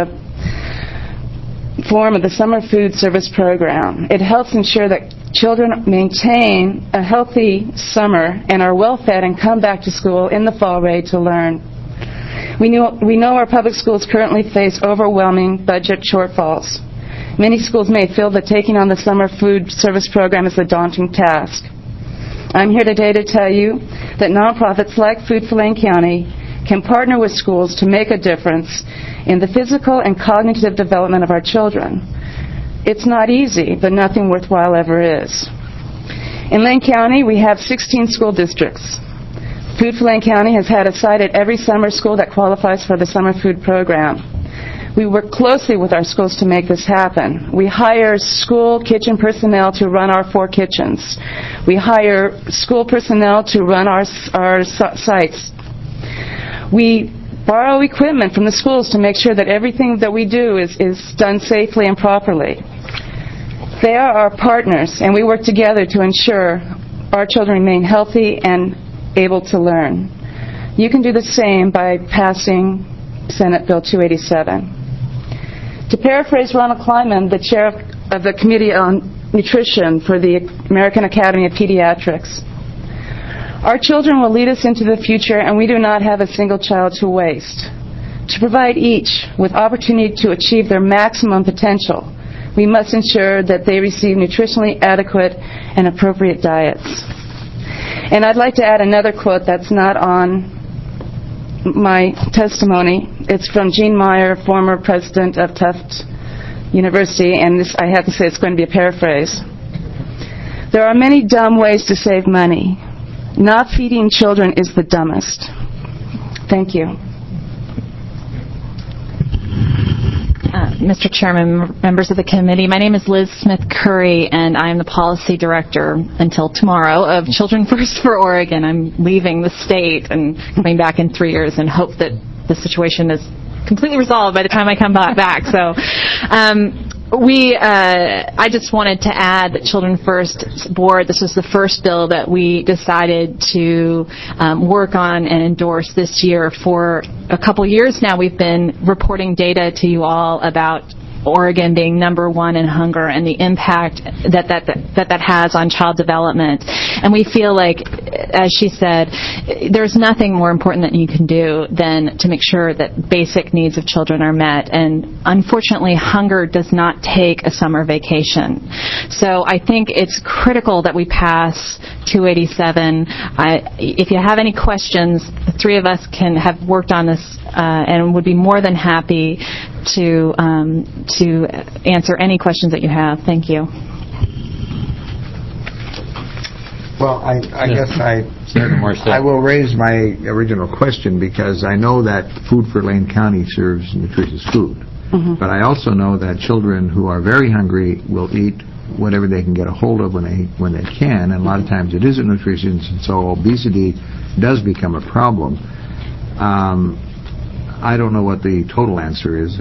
form of the Summer Food Service Program. It helps ensure that children maintain a healthy summer and are well fed and come back to school in the fall ready to learn. We know our public schools currently face overwhelming budget shortfalls. Many schools may feel that taking on the Summer Food Service Program is a daunting task. I'm here today to tell you that nonprofits like Food for Lane County can partner with schools to make a difference in the physical and cognitive development of our children. It's not easy, but nothing worthwhile ever is. In Lane County, we have 16 school districts. Food for Lane County has had a site at every summer school that qualifies for the summer food program. We work closely with our schools to make this happen. We hire school kitchen personnel to run our 4 kitchens. We hire school personnel to run our sites. We borrow equipment from the schools to make sure that everything that we do is done safely and properly. They are our partners, and we work together to ensure our children remain healthy and able to learn. You can do the same by passing Senate Bill 287. To paraphrase Ronald Kleinman, the chair of the Committee on Nutrition for the American Academy of Pediatrics, our children will lead us into the future, and we do not have a single child to waste. To provide each with opportunity to achieve their maximum potential, we must ensure that they receive nutritionally adequate and appropriate diets. And I'd like to add another quote that's not on my testimony. It's from Gene Meyer, former president of Tufts University, and this, I have to say, it's going to be a paraphrase. There are many dumb ways to save money. Not feeding children is the dumbest. Thank you. Mr. Chairman, members of the committee. My name is Liz Smith-Curry, and I am the policy director until tomorrow of Children First for Oregon. I'm leaving the state and coming back in 3 years and hope that the situation is completely resolved by the time I come back. So I just wanted to add that Children First Board, this was the first bill that we decided to work on and endorse this year. For a couple years now, we've been reporting data to you all about Oregon being number one in hunger and the impact that has on child development. And we feel like, as she said, there's nothing more important that you can do than to make sure that basic needs of children are met. And unfortunately, hunger does not take a summer vacation. So I think it's critical that we pass 287. If you have any questions, the three of us have worked on this and would be more than happy to answer any questions that you have. Thank you. Well, I guess I will raise my original question because I know that Food for Lane County serves nutritious food. Mm-hmm. But I also know that children who are very hungry will eat whatever they can get a hold of when they can, and a lot of times it isn't nutritious, and so obesity does become a problem. I don't know what the total answer is.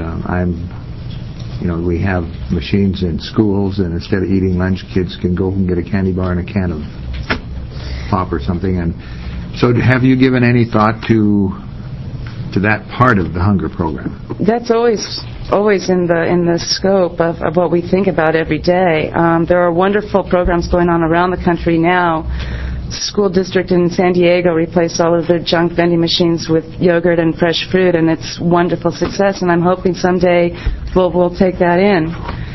We have machines in schools, and instead of eating lunch, kids can go and get a candy bar and a can of pop or something. And so, have you given any thought to that part of the hunger program? That's always in the scope of what we think about every day. There are wonderful programs going on around the country now. School district in San Diego replaced all of their junk vending machines with yogurt and fresh fruit, and it's wonderful success, and I'm hoping someday we'll take that in.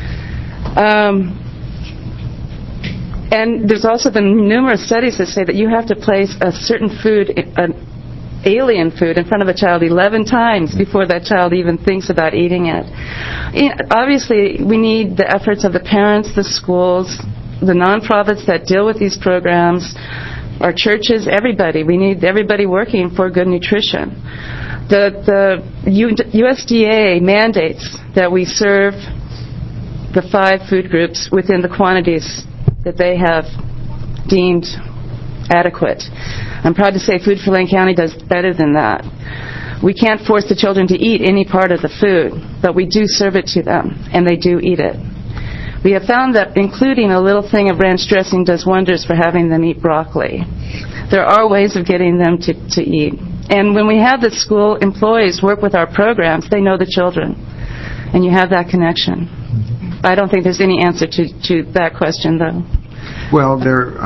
And there's also been numerous studies that say that you have to place a certain food, an alien food, in front of a child 11 times before that child even thinks about eating it. Obviously, we need the efforts of the parents, the schools, the nonprofits that deal with these programs, our churches, everybody. We need everybody working for good nutrition. The USDA mandates that we serve the 5 food groups within the quantities that they have deemed adequate. I'm proud to say Food for Lane County does better than that. We can't force the children to eat any part of the food, but we do serve it to them, and they do eat it. We have found that including a little thing of ranch dressing does wonders for having them eat broccoli. There are ways of getting them to eat. And when we have the school employees work with our programs, they know the children. And you have that connection. I don't think there's any answer to that question, though. Well,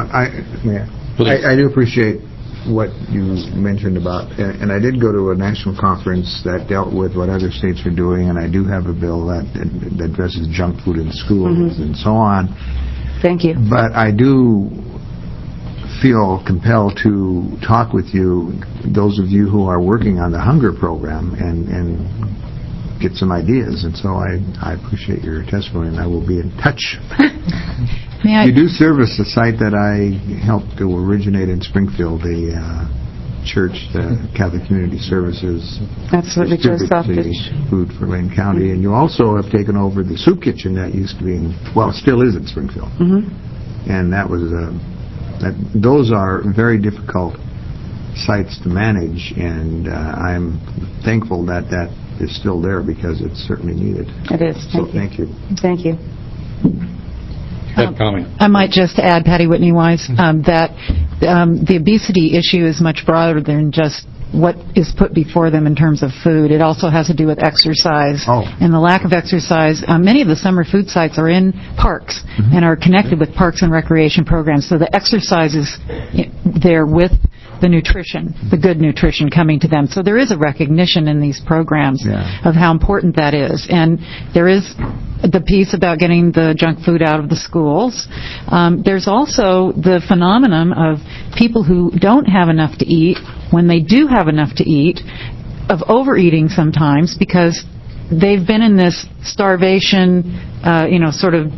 I do appreciate what you mentioned about, and I did go to a national conference that dealt with what other states are doing, and I do have a bill that addresses junk food in schools and so on. Thank you. But I do feel compelled to talk with you, those of you who are working on the hunger program, and get some ideas, and so I appreciate your testimony, and I will be in touch. You do service the site that I helped to originate in Springfield, the church, the Catholic Community Services. Absolutely, distributes the Food for Lane County, and you also have taken over the soup kitchen that used to be still is in Springfield. Mm-hmm. And that was those are very difficult sites to manage, and I'm thankful that is still there because it's certainly needed. It is. Thank you. Thank you. I might just add, Patty Whitney Wise, that the obesity issue is much broader than just what is put before them in terms of food. It also has to do with exercise and the lack of exercise. Many of the summer food sites are in parks and are connected with parks and recreation programs. So the exercise is there with the nutrition, the good nutrition coming to them. So there is a recognition in these programs of how important that is. And there is the piece about getting the junk food out of the schools. There's also the phenomenon of people who don't have enough to eat, when they do have enough to eat, of overeating sometimes because they've been in this starvation, sort of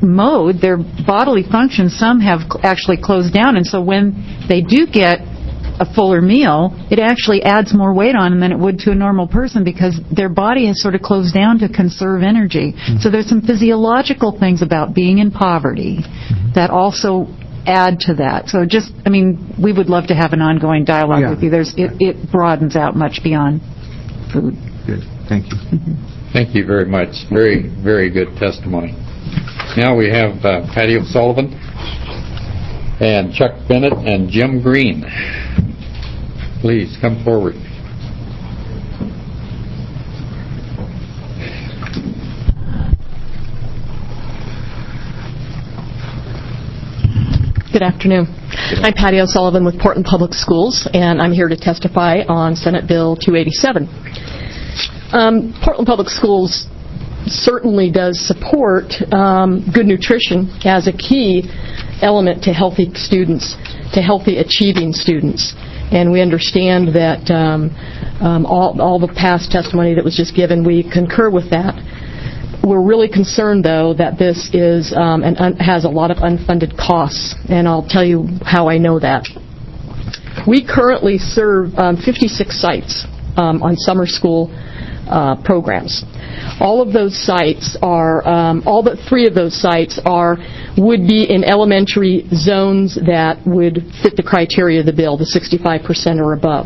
mode. Their bodily functions, some have actually closed down, and so when they do get a fuller meal, it actually adds more weight on them than it would to a normal person because their body has sort of closed down to conserve energy. So there's some physiological things about being in poverty that also add to that. So we would love to have an ongoing dialogue with you. It broadens out much beyond food. Good. Thank you. Thank you very much. Very, very good testimony. Now we have Patty O'Sullivan and Chuck Bennett and Jim Green. Please come forward. Good afternoon. I'm Patty O'Sullivan with Portland Public Schools, and I'm here to testify on Senate Bill 287. Portland Public Schools certainly does support good nutrition as a key element to healthy students, to healthy achieving students. And we understand that all the past testimony that was just given, we concur with that. We're really concerned, though, that this is has a lot of unfunded costs, and I'll tell you how I know that. We currently serve 56 sites on summer school programs. All of those sites are, all but 3 of those sites would be in elementary zones that would fit the criteria of the bill, the 65% or above.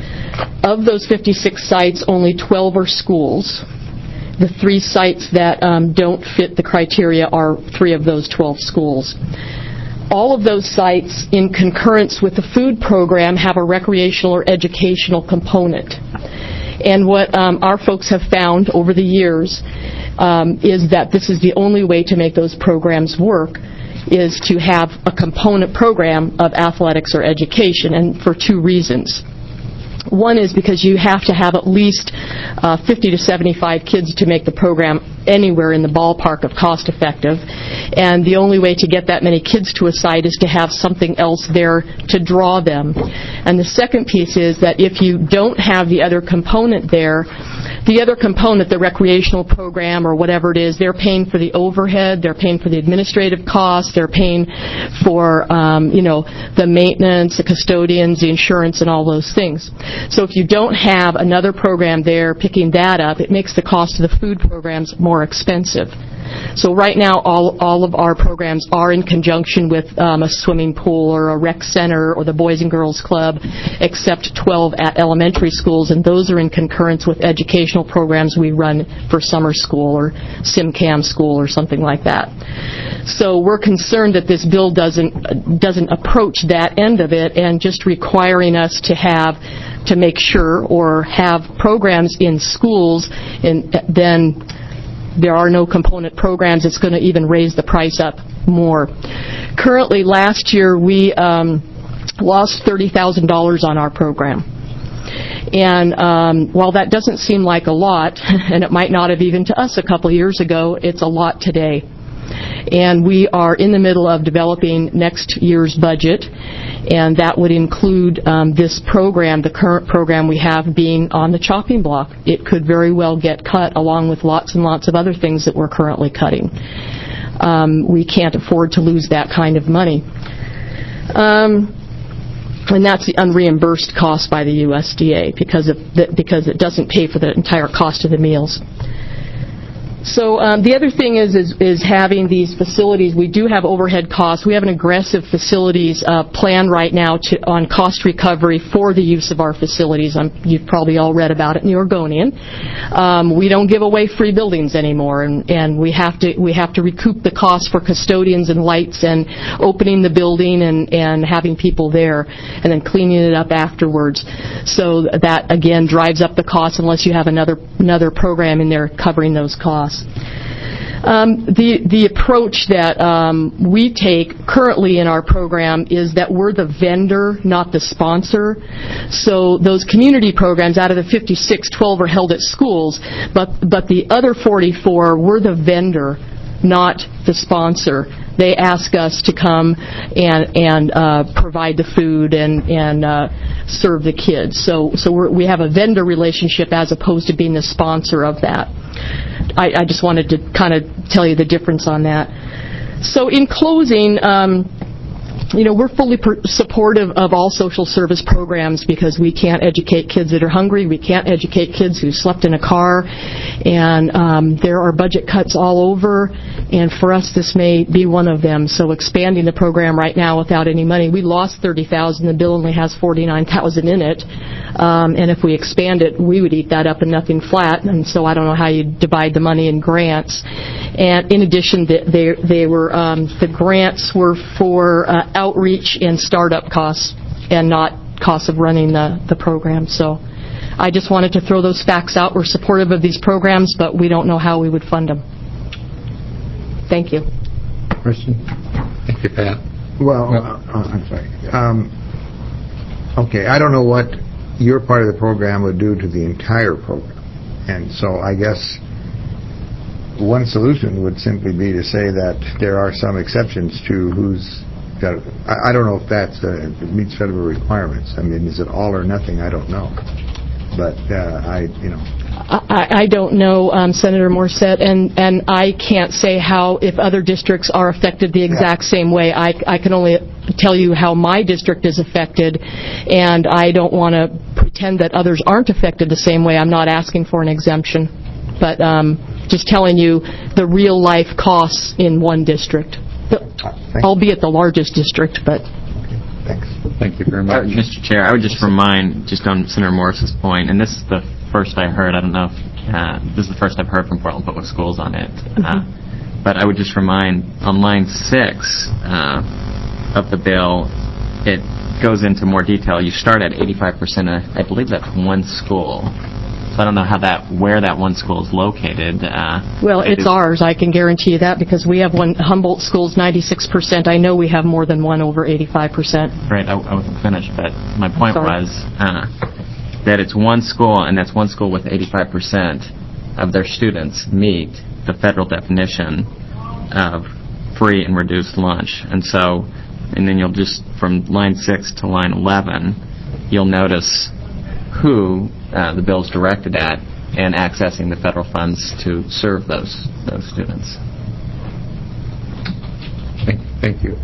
Of those 56 sites, only 12 are schools. The 3 sites that don't fit the criteria are 3 of those 12 schools. All of those sites, in concurrence with the food program, have a recreational or educational component. And what our folks have found over the years is that this is the only way to make those programs work, is to have a component program of athletics or education, and for 2 reasons. One is because you have to have at least 50 to 75 kids to make the program anywhere in the ballpark of cost effective. And the only way to get that many kids to a site is to have something else there to draw them. And the second piece is that if you don't have the other component there, the other component, the recreational program or whatever it is, they're paying for the overhead, they're paying for the administrative costs, they're paying for, the maintenance, the custodians, the insurance, and all those things. So if you don't have another program there picking that up, it makes the cost of the food programs more expensive. So right now, all of our programs are in conjunction with a swimming pool or a rec center or the Boys and Girls Club, except 12 at elementary schools, and those are in concurrence with educational programs we run for summer school or SimCam school or something like that. So we're concerned that this bill doesn't approach that end of it, and just requiring us to make sure or have programs in schools, and then there are no component programs. It's going to even raise the price up more. Currently, last year we lost $30,000 on our program. And while that doesn't seem like a lot, and it might not have even to us a couple years ago, it's a lot today. And we are in the middle of developing next year's budget, and that would include this program, the current program we have, being on the chopping block. It could very well get cut along with lots and lots of other things that we're currently cutting. We can't afford to lose that kind of money. And that's the unreimbursed cost by the USDA because it doesn't pay for the entire cost of the meals. So the other thing is having these facilities. We do have overhead costs. We have an aggressive facilities plan right now on cost recovery for the use of our facilities. You've probably all read about it in the Oregonian. We don't give away free buildings anymore, and we have to recoup the cost for custodians and lights and opening the building and having people there and then cleaning it up afterwards. So that again drives up the cost unless you have another program in there covering those costs. The approach that we take currently in our program is that we're the vendor, not the sponsor. So those community programs, out of the 56, 12 are held at schools, but the other 44, we're the vendor, not the sponsor. They ask us to come and provide the food and serve the kids. So we have a vendor relationship as opposed to being the sponsor of that. I just wanted to kind of tell you the difference on that. So in closing, we're fully supportive of all social service programs because we can't educate kids that are hungry. We can't educate kids who slept in a car. And there are budget cuts all over. And for us, this may be one of them. So expanding the program right now without any money, we lost $30,000. The bill only has $49,000 in it. And if we expand it, we would eat that up and nothing flat. And so I don't know how you divide the money in grants. And in addition, the grants were for outreach and startup costs and not costs of running the program. So I just wanted to throw those facts out. We're supportive of these programs, but we don't know how we would fund them. Thank you. Question? Thank you, Pat. Well, I'm sorry. Okay, I don't know what your part of the program would do to the entire program. And so I guess one solution would simply be to say that there are some exceptions to who's got. I don't know if that meets federal requirements. I mean, is it all or nothing? I don't know. But I don't know, Senator Morissette, and I can't say how if other districts are affected the exact same way. I can only tell you how my district is affected, and I don't want to pretend that others aren't affected the same way. I'm not asking for an exemption, but just telling you the real life costs in one district, albeit the largest district, but. Thanks. Thank you very much. Mr. Chair, I would just remind, just on Senator Morris's point, and this is the first I heard, I don't know if, this is the first I've heard from Portland Public Schools on it, but I would just remind, on line 6 of the bill, it goes into more detail. You start at 85%, I believe that's one school. So I don't know where that one school is located. Well, it's ours. I can guarantee you that because we have one. Humboldt School's 96%. I know we have more than one over 85%. Right. I wasn't finished, but my point was that it's one school, and that's one school with 85% of their students meet the federal definition of free and reduced lunch. And then you'll just, from line 6 to line 11, you'll notice who the bill's directed at and accessing the federal funds to serve those students. Thank you.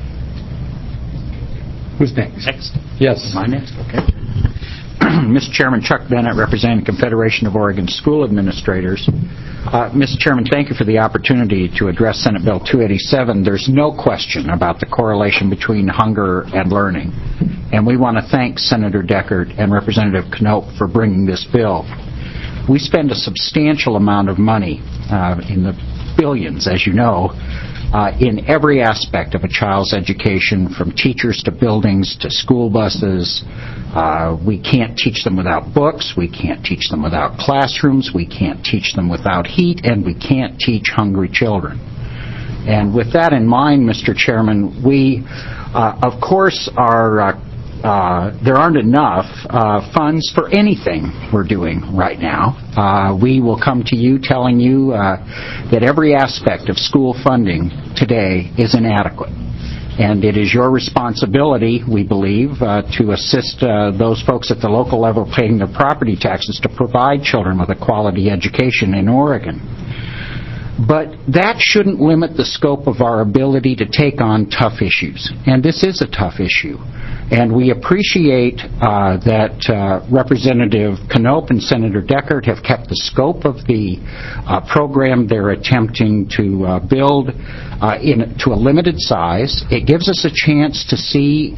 Who's next? Yes. Am I next? Okay. Mr. Chairman, Chuck Bennett, representing the Confederation of Oregon School Administrators. Mr. Chairman, thank you for the opportunity to address Senate Bill 287. There's no question about the correlation between hunger and learning, and we want to thank Senator Deckert and Representative Knope for bringing this bill. We spend a substantial amount of money, in the billions, as you know, in every aspect of a child's education, from teachers to buildings to school buses. We can't teach them without books. We can't teach them without classrooms. We can't teach them without heat. And we can't teach hungry children. And with that in mind, Mr. Chairman, we, of course, there aren't enough funds for anything we're doing right now. We will come to you telling you that every aspect of school funding today is inadequate. And it is your responsibility, we believe, to assist those folks at the local level paying their property taxes to provide children with a quality education in Oregon. But that shouldn't limit the scope of our ability to take on tough issues. And this is a tough issue. And we appreciate that Representative Knope and Senator Deckert have kept the scope of the program they're attempting to build to a limited size. It gives us a chance to see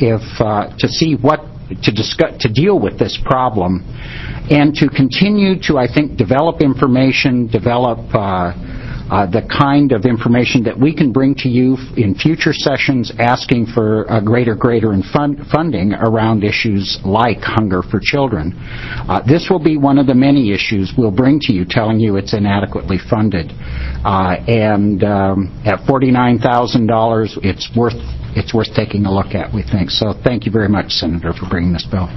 to deal with this problem, and to continue to, I think, develop information, develop the kind of information that we can bring to you in future sessions asking for a greater funding around issues like hunger for children. This will be one of the many issues we'll bring to you telling you it's inadequately funded. And at $49,000, it's worth taking a look at, we think. So thank you very much, Senator, for bringing this bill.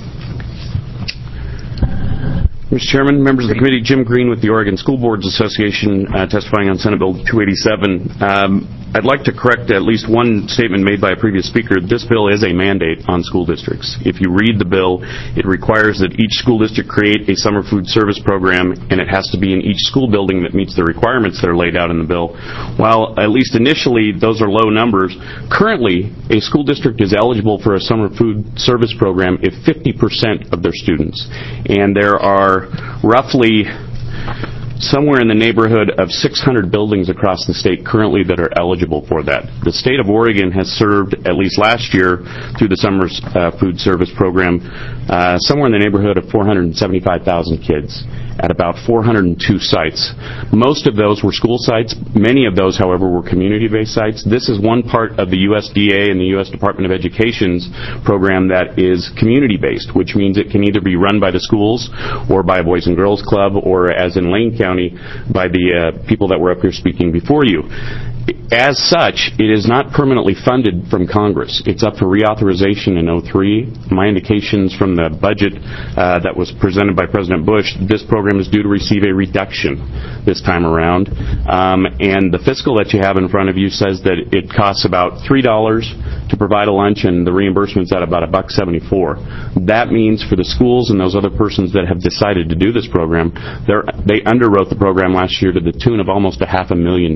Mr. Chairman, members of the committee, Jim Green with the Oregon School Boards Association, testifying on Senate Bill 287. I'd like to correct at least one statement made by a previous speaker. This bill is a mandate on school districts. If you read the bill, it requires that each school district create a summer food service program, and it has to be in each school building that meets the requirements that are laid out in the bill. While at least initially those are low numbers, currently a school district is eligible for a summer food service program if 50% of their students. And there are roughly somewhere in the neighborhood of 600 buildings across the state currently that are eligible for that. The state of Oregon has served, at least last year, through the summer food service program, somewhere in the neighborhood of 475,000 kids at about 402 sites. Most of those were school sites. Many of those, however, were community-based sites. This is one part of the USDA and the U.S. Department of Education's program that is community-based, which means it can either be run by the schools or by a Boys and Girls Club or, as in Lane County, by the people that were up here speaking before you. As such, it is not permanently funded from Congress. It's up for reauthorization in 2003. My indications from the budget that was presented by President Bush, this program is due to receive a reduction this time around. And the fiscal that you have in front of you says that it costs about $3 to provide a lunch, and the reimbursement's at about $1.74. That means for the schools and those other persons that have decided to do this program, they underwrote the program last year to the tune of almost $500,000.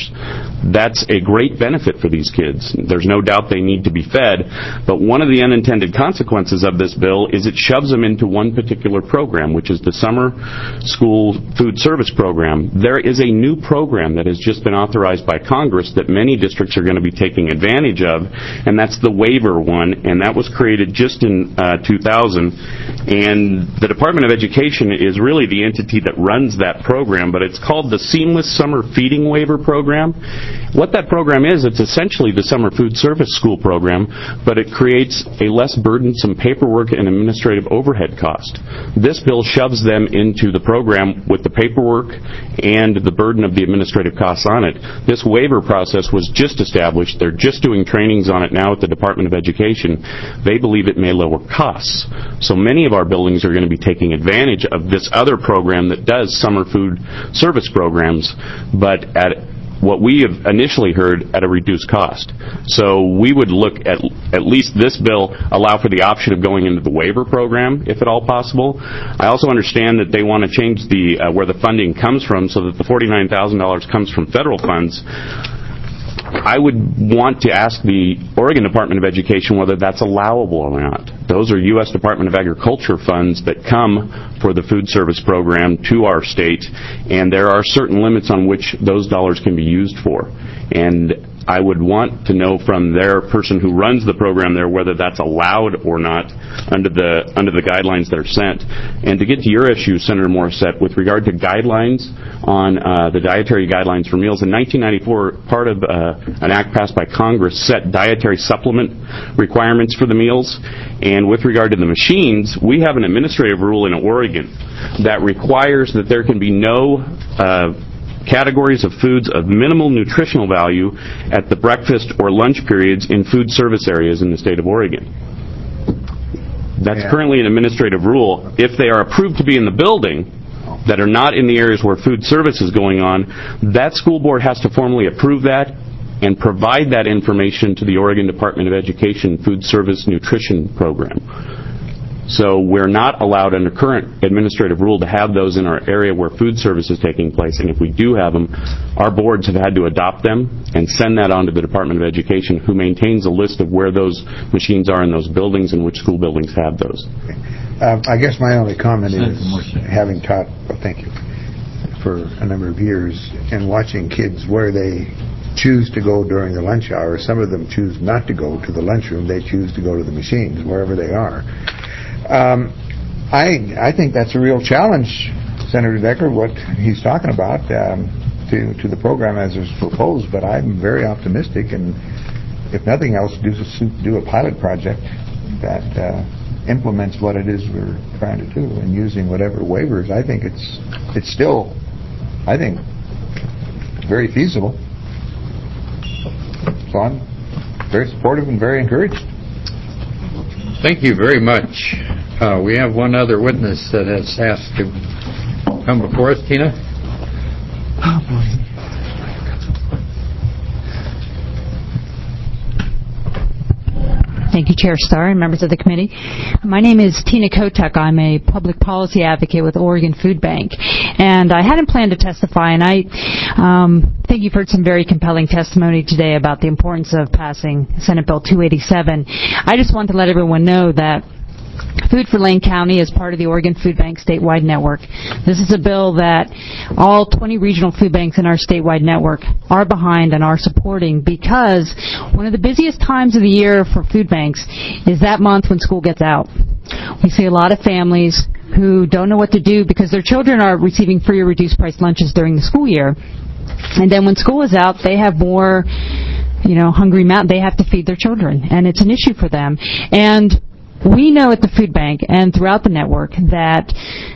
That's a great benefit for these kids. There's no doubt they need to be fed, but one of the unintended consequences of this bill is it shoves them into one particular program, which is the summer school food service program. There is a new program that has just been authorized by Congress that many districts are going to be taking advantage of, and that's the waiver one, and that was created just in 2000. And the Department of Education is really the entity that runs that program, but it's called the Seamless Summer Feeding Waiver Program. What that program is, it's essentially the summer food service school program, but it creates a less burdensome paperwork and administrative overhead cost. This bill shoves them into the program with the paperwork and the burden of the administrative costs on it. This waiver process was just established. They're just doing trainings on it now at the Department of Education. They believe it may lower costs. So many of our buildings are going to be taking advantage of this other program that does summer food service programs, but at what we have initially heard at a reduced cost. So we would look at least this bill allow for the option of going into the waiver program, if at all possible. I also understand that they want to change the where the funding comes from so that the $49,000 comes from federal funds. I would want to ask the Oregon Department of Education whether that's allowable or not. Those are U.S. Department of Agriculture funds that come for the food service program to our state, and there are certain limits on which those dollars can be used for. And I would want to know from their person who runs the program there whether that's allowed or not under the guidelines that are sent. And to get to your issue, Senator Morissette, with regard to guidelines on the dietary guidelines for meals, in 1994, part of an act passed by Congress set dietary supplement requirements for the meals. And with regard to the machines, we have an administrative rule in Oregon that requires that there can be no categories of foods of minimal nutritional value at the breakfast or lunch periods in food service areas in the state of Oregon. That's currently an administrative rule. If they are approved to be in the building that are not in the areas where food service is going on, that school board has to formally approve that and provide that information to the Oregon Department of Education Food Service Nutrition Program. So we're not allowed under current administrative rule to have those in our area where food service is taking place. And if we do have them, our boards have had to adopt them and send that on to the Department of Education, who maintains a list of where those machines are in those buildings and which school buildings have those. I guess my only comment is, having taught, thank you, for a number of years, and watching kids where they choose to go during the lunch hour. Some of them choose not to go to the lunchroom. They choose to go to the machines, wherever they are. I think that's a real challenge, Senator Decker, what he's talking about to the program as it's proposed, but I'm very optimistic, and if nothing else, do a pilot project that implements what it is we're trying to do, and using whatever waivers. I think it's still, I think, very feasible. So I'm very supportive and very encouraged. Thank you very much. We have one other witness that has asked to come before us. Tina? Thank you, Chair Starr and members of the committee. My name is Tina Kotek. I'm a public policy advocate with Oregon Food Bank. And I hadn't planned to testify, and I think you've heard some very compelling testimony today about the importance of passing Senate Bill 287. I just want to let everyone know that Food for Lane County is part of the Oregon Food Bank statewide network. This is a bill that all 20 regional food banks in our statewide network are behind and are supporting, because one of the busiest times of the year for food banks is that month when school gets out. We see a lot of families who don't know what to do because their children are receiving free or reduced price lunches during the school year. And then when school is out, they have more, hungry mouths. They have to feed their children, and it's an issue for them. And we know at the food bank and throughout the network that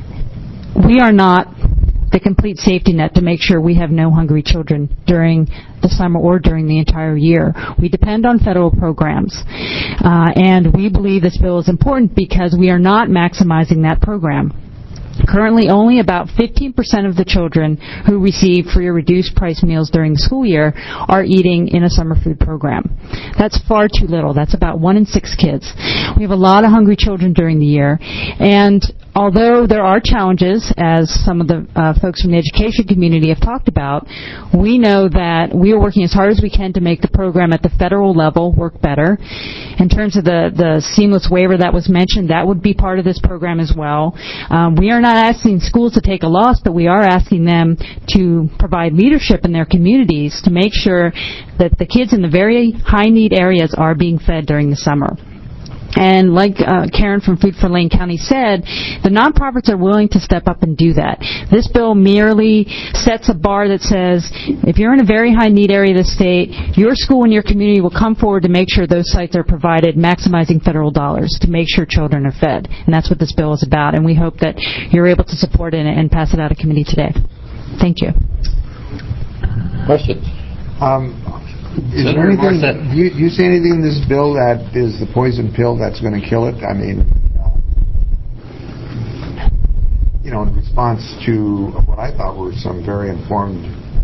we are not the complete safety net to make sure we have no hungry children during the summer or during the entire year. We depend on federal programs, and we believe this bill is important because we are not maximizing that program. Currently, only about 15% of the children who receive free or reduced price meals during the school year are eating in a summer food program. That's far too little. That's about 1 in 6 kids. We have a lot of hungry children during the year, and although there are challenges, as some of the folks from the education community have talked about, we know that we are working as hard as we can to make the program at the federal level work better. In terms of the seamless waiver that was mentioned, that would be part of this program as well. We are not asking schools to take a loss, but we are asking them to provide leadership in their communities to make sure that the kids in the very high-need areas are being fed during the summer. And like Karen from Food for Lane County said, the nonprofits are willing to step up and do that. This bill merely sets a bar that says, if you're in a very high need area of the state, your school and your community will come forward to make sure those sites are provided, maximizing federal dollars to make sure children are fed. And that's what this bill is about. And we hope that you're able to support it and pass it out of committee today. Thank you. Questions? Is there anything, do you see anything in this bill that is the poison pill that's going to kill it? I mean, in response to what I thought were some very informed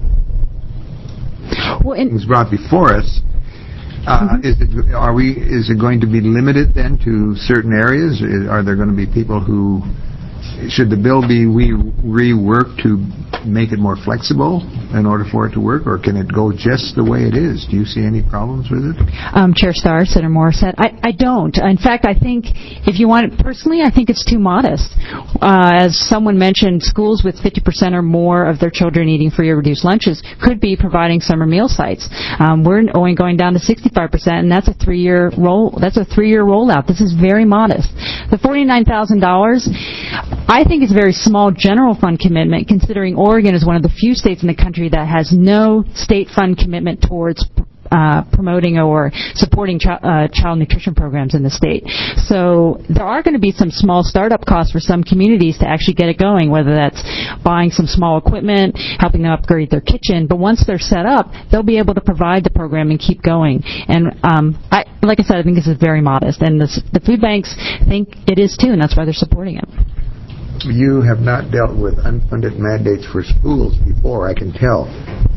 things brought before us, is it going to be limited then to certain areas? Are there going to be people who, should the bill be reworked to make it more flexible in order for it to work, or can it go just the way it is? Do you see any problems with it? Chair Starr, Senator Morissette, I don't. In fact, I think, if you want it personally, I think it's too modest. As someone mentioned, schools with 50% or more of their children eating free or reduced lunches could be providing summer meal sites. We're only going down to 65%, and that's a 3-year rollout. This is very modest. The $49,000, I think, is a very small general fund commitment, considering Oregon is one of the few states in the country that has no state fund commitment towards promoting or supporting child nutrition programs in the state. So there are going to be some small startup costs for some communities to actually get it going, whether that's buying some small equipment, helping them upgrade their kitchen. But once they're set up, they'll be able to provide the program and keep going. And like I said, I think this is very modest. And the food banks think it is too, and that's why they're supporting it. You have not dealt with unfunded mandates for schools before, I can tell.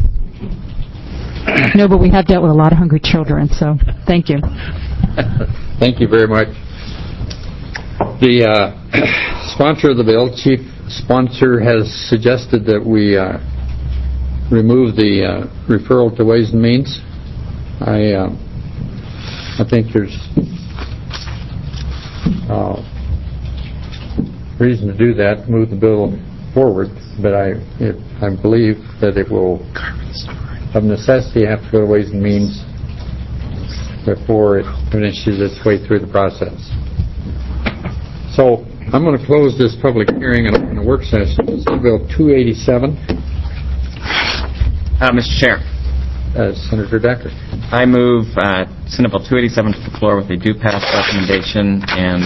No, but we have dealt with a lot of hungry children, so thank you. Thank you very much. The sponsor of the bill, chief sponsor, has suggested that we remove the referral to Ways and Means. I think there's reason to do that, move the bill forward, but I believe that it will, of necessity, have to go to Ways and Means before it finishes its way through the process. So I'm going to close this public hearing and a work session. Senate Bill 287. Mr. Chair. Senator Decker. I move Senate Bill 287 to the floor with a due pass recommendation and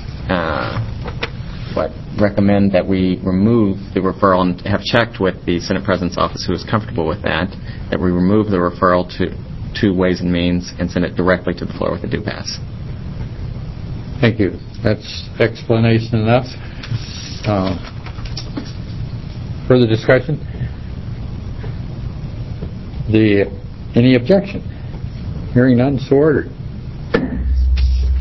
recommend that we remove the referral, and have checked with the Senate President's office, who is comfortable with that we remove the referral to Ways and Means and send it directly to the floor with a due pass. Thank you. That's explanation enough. Further discussion? Any objection? Hearing none, so ordered.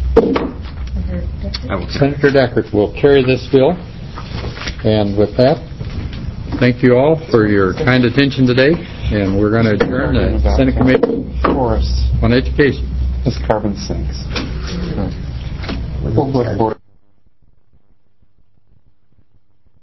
Senator Deckert will carry this bill. And with that, thank you all for your kind attention today, and we're going to adjourn the Senate Committee on Education. This carbon sinks. We'll go forward.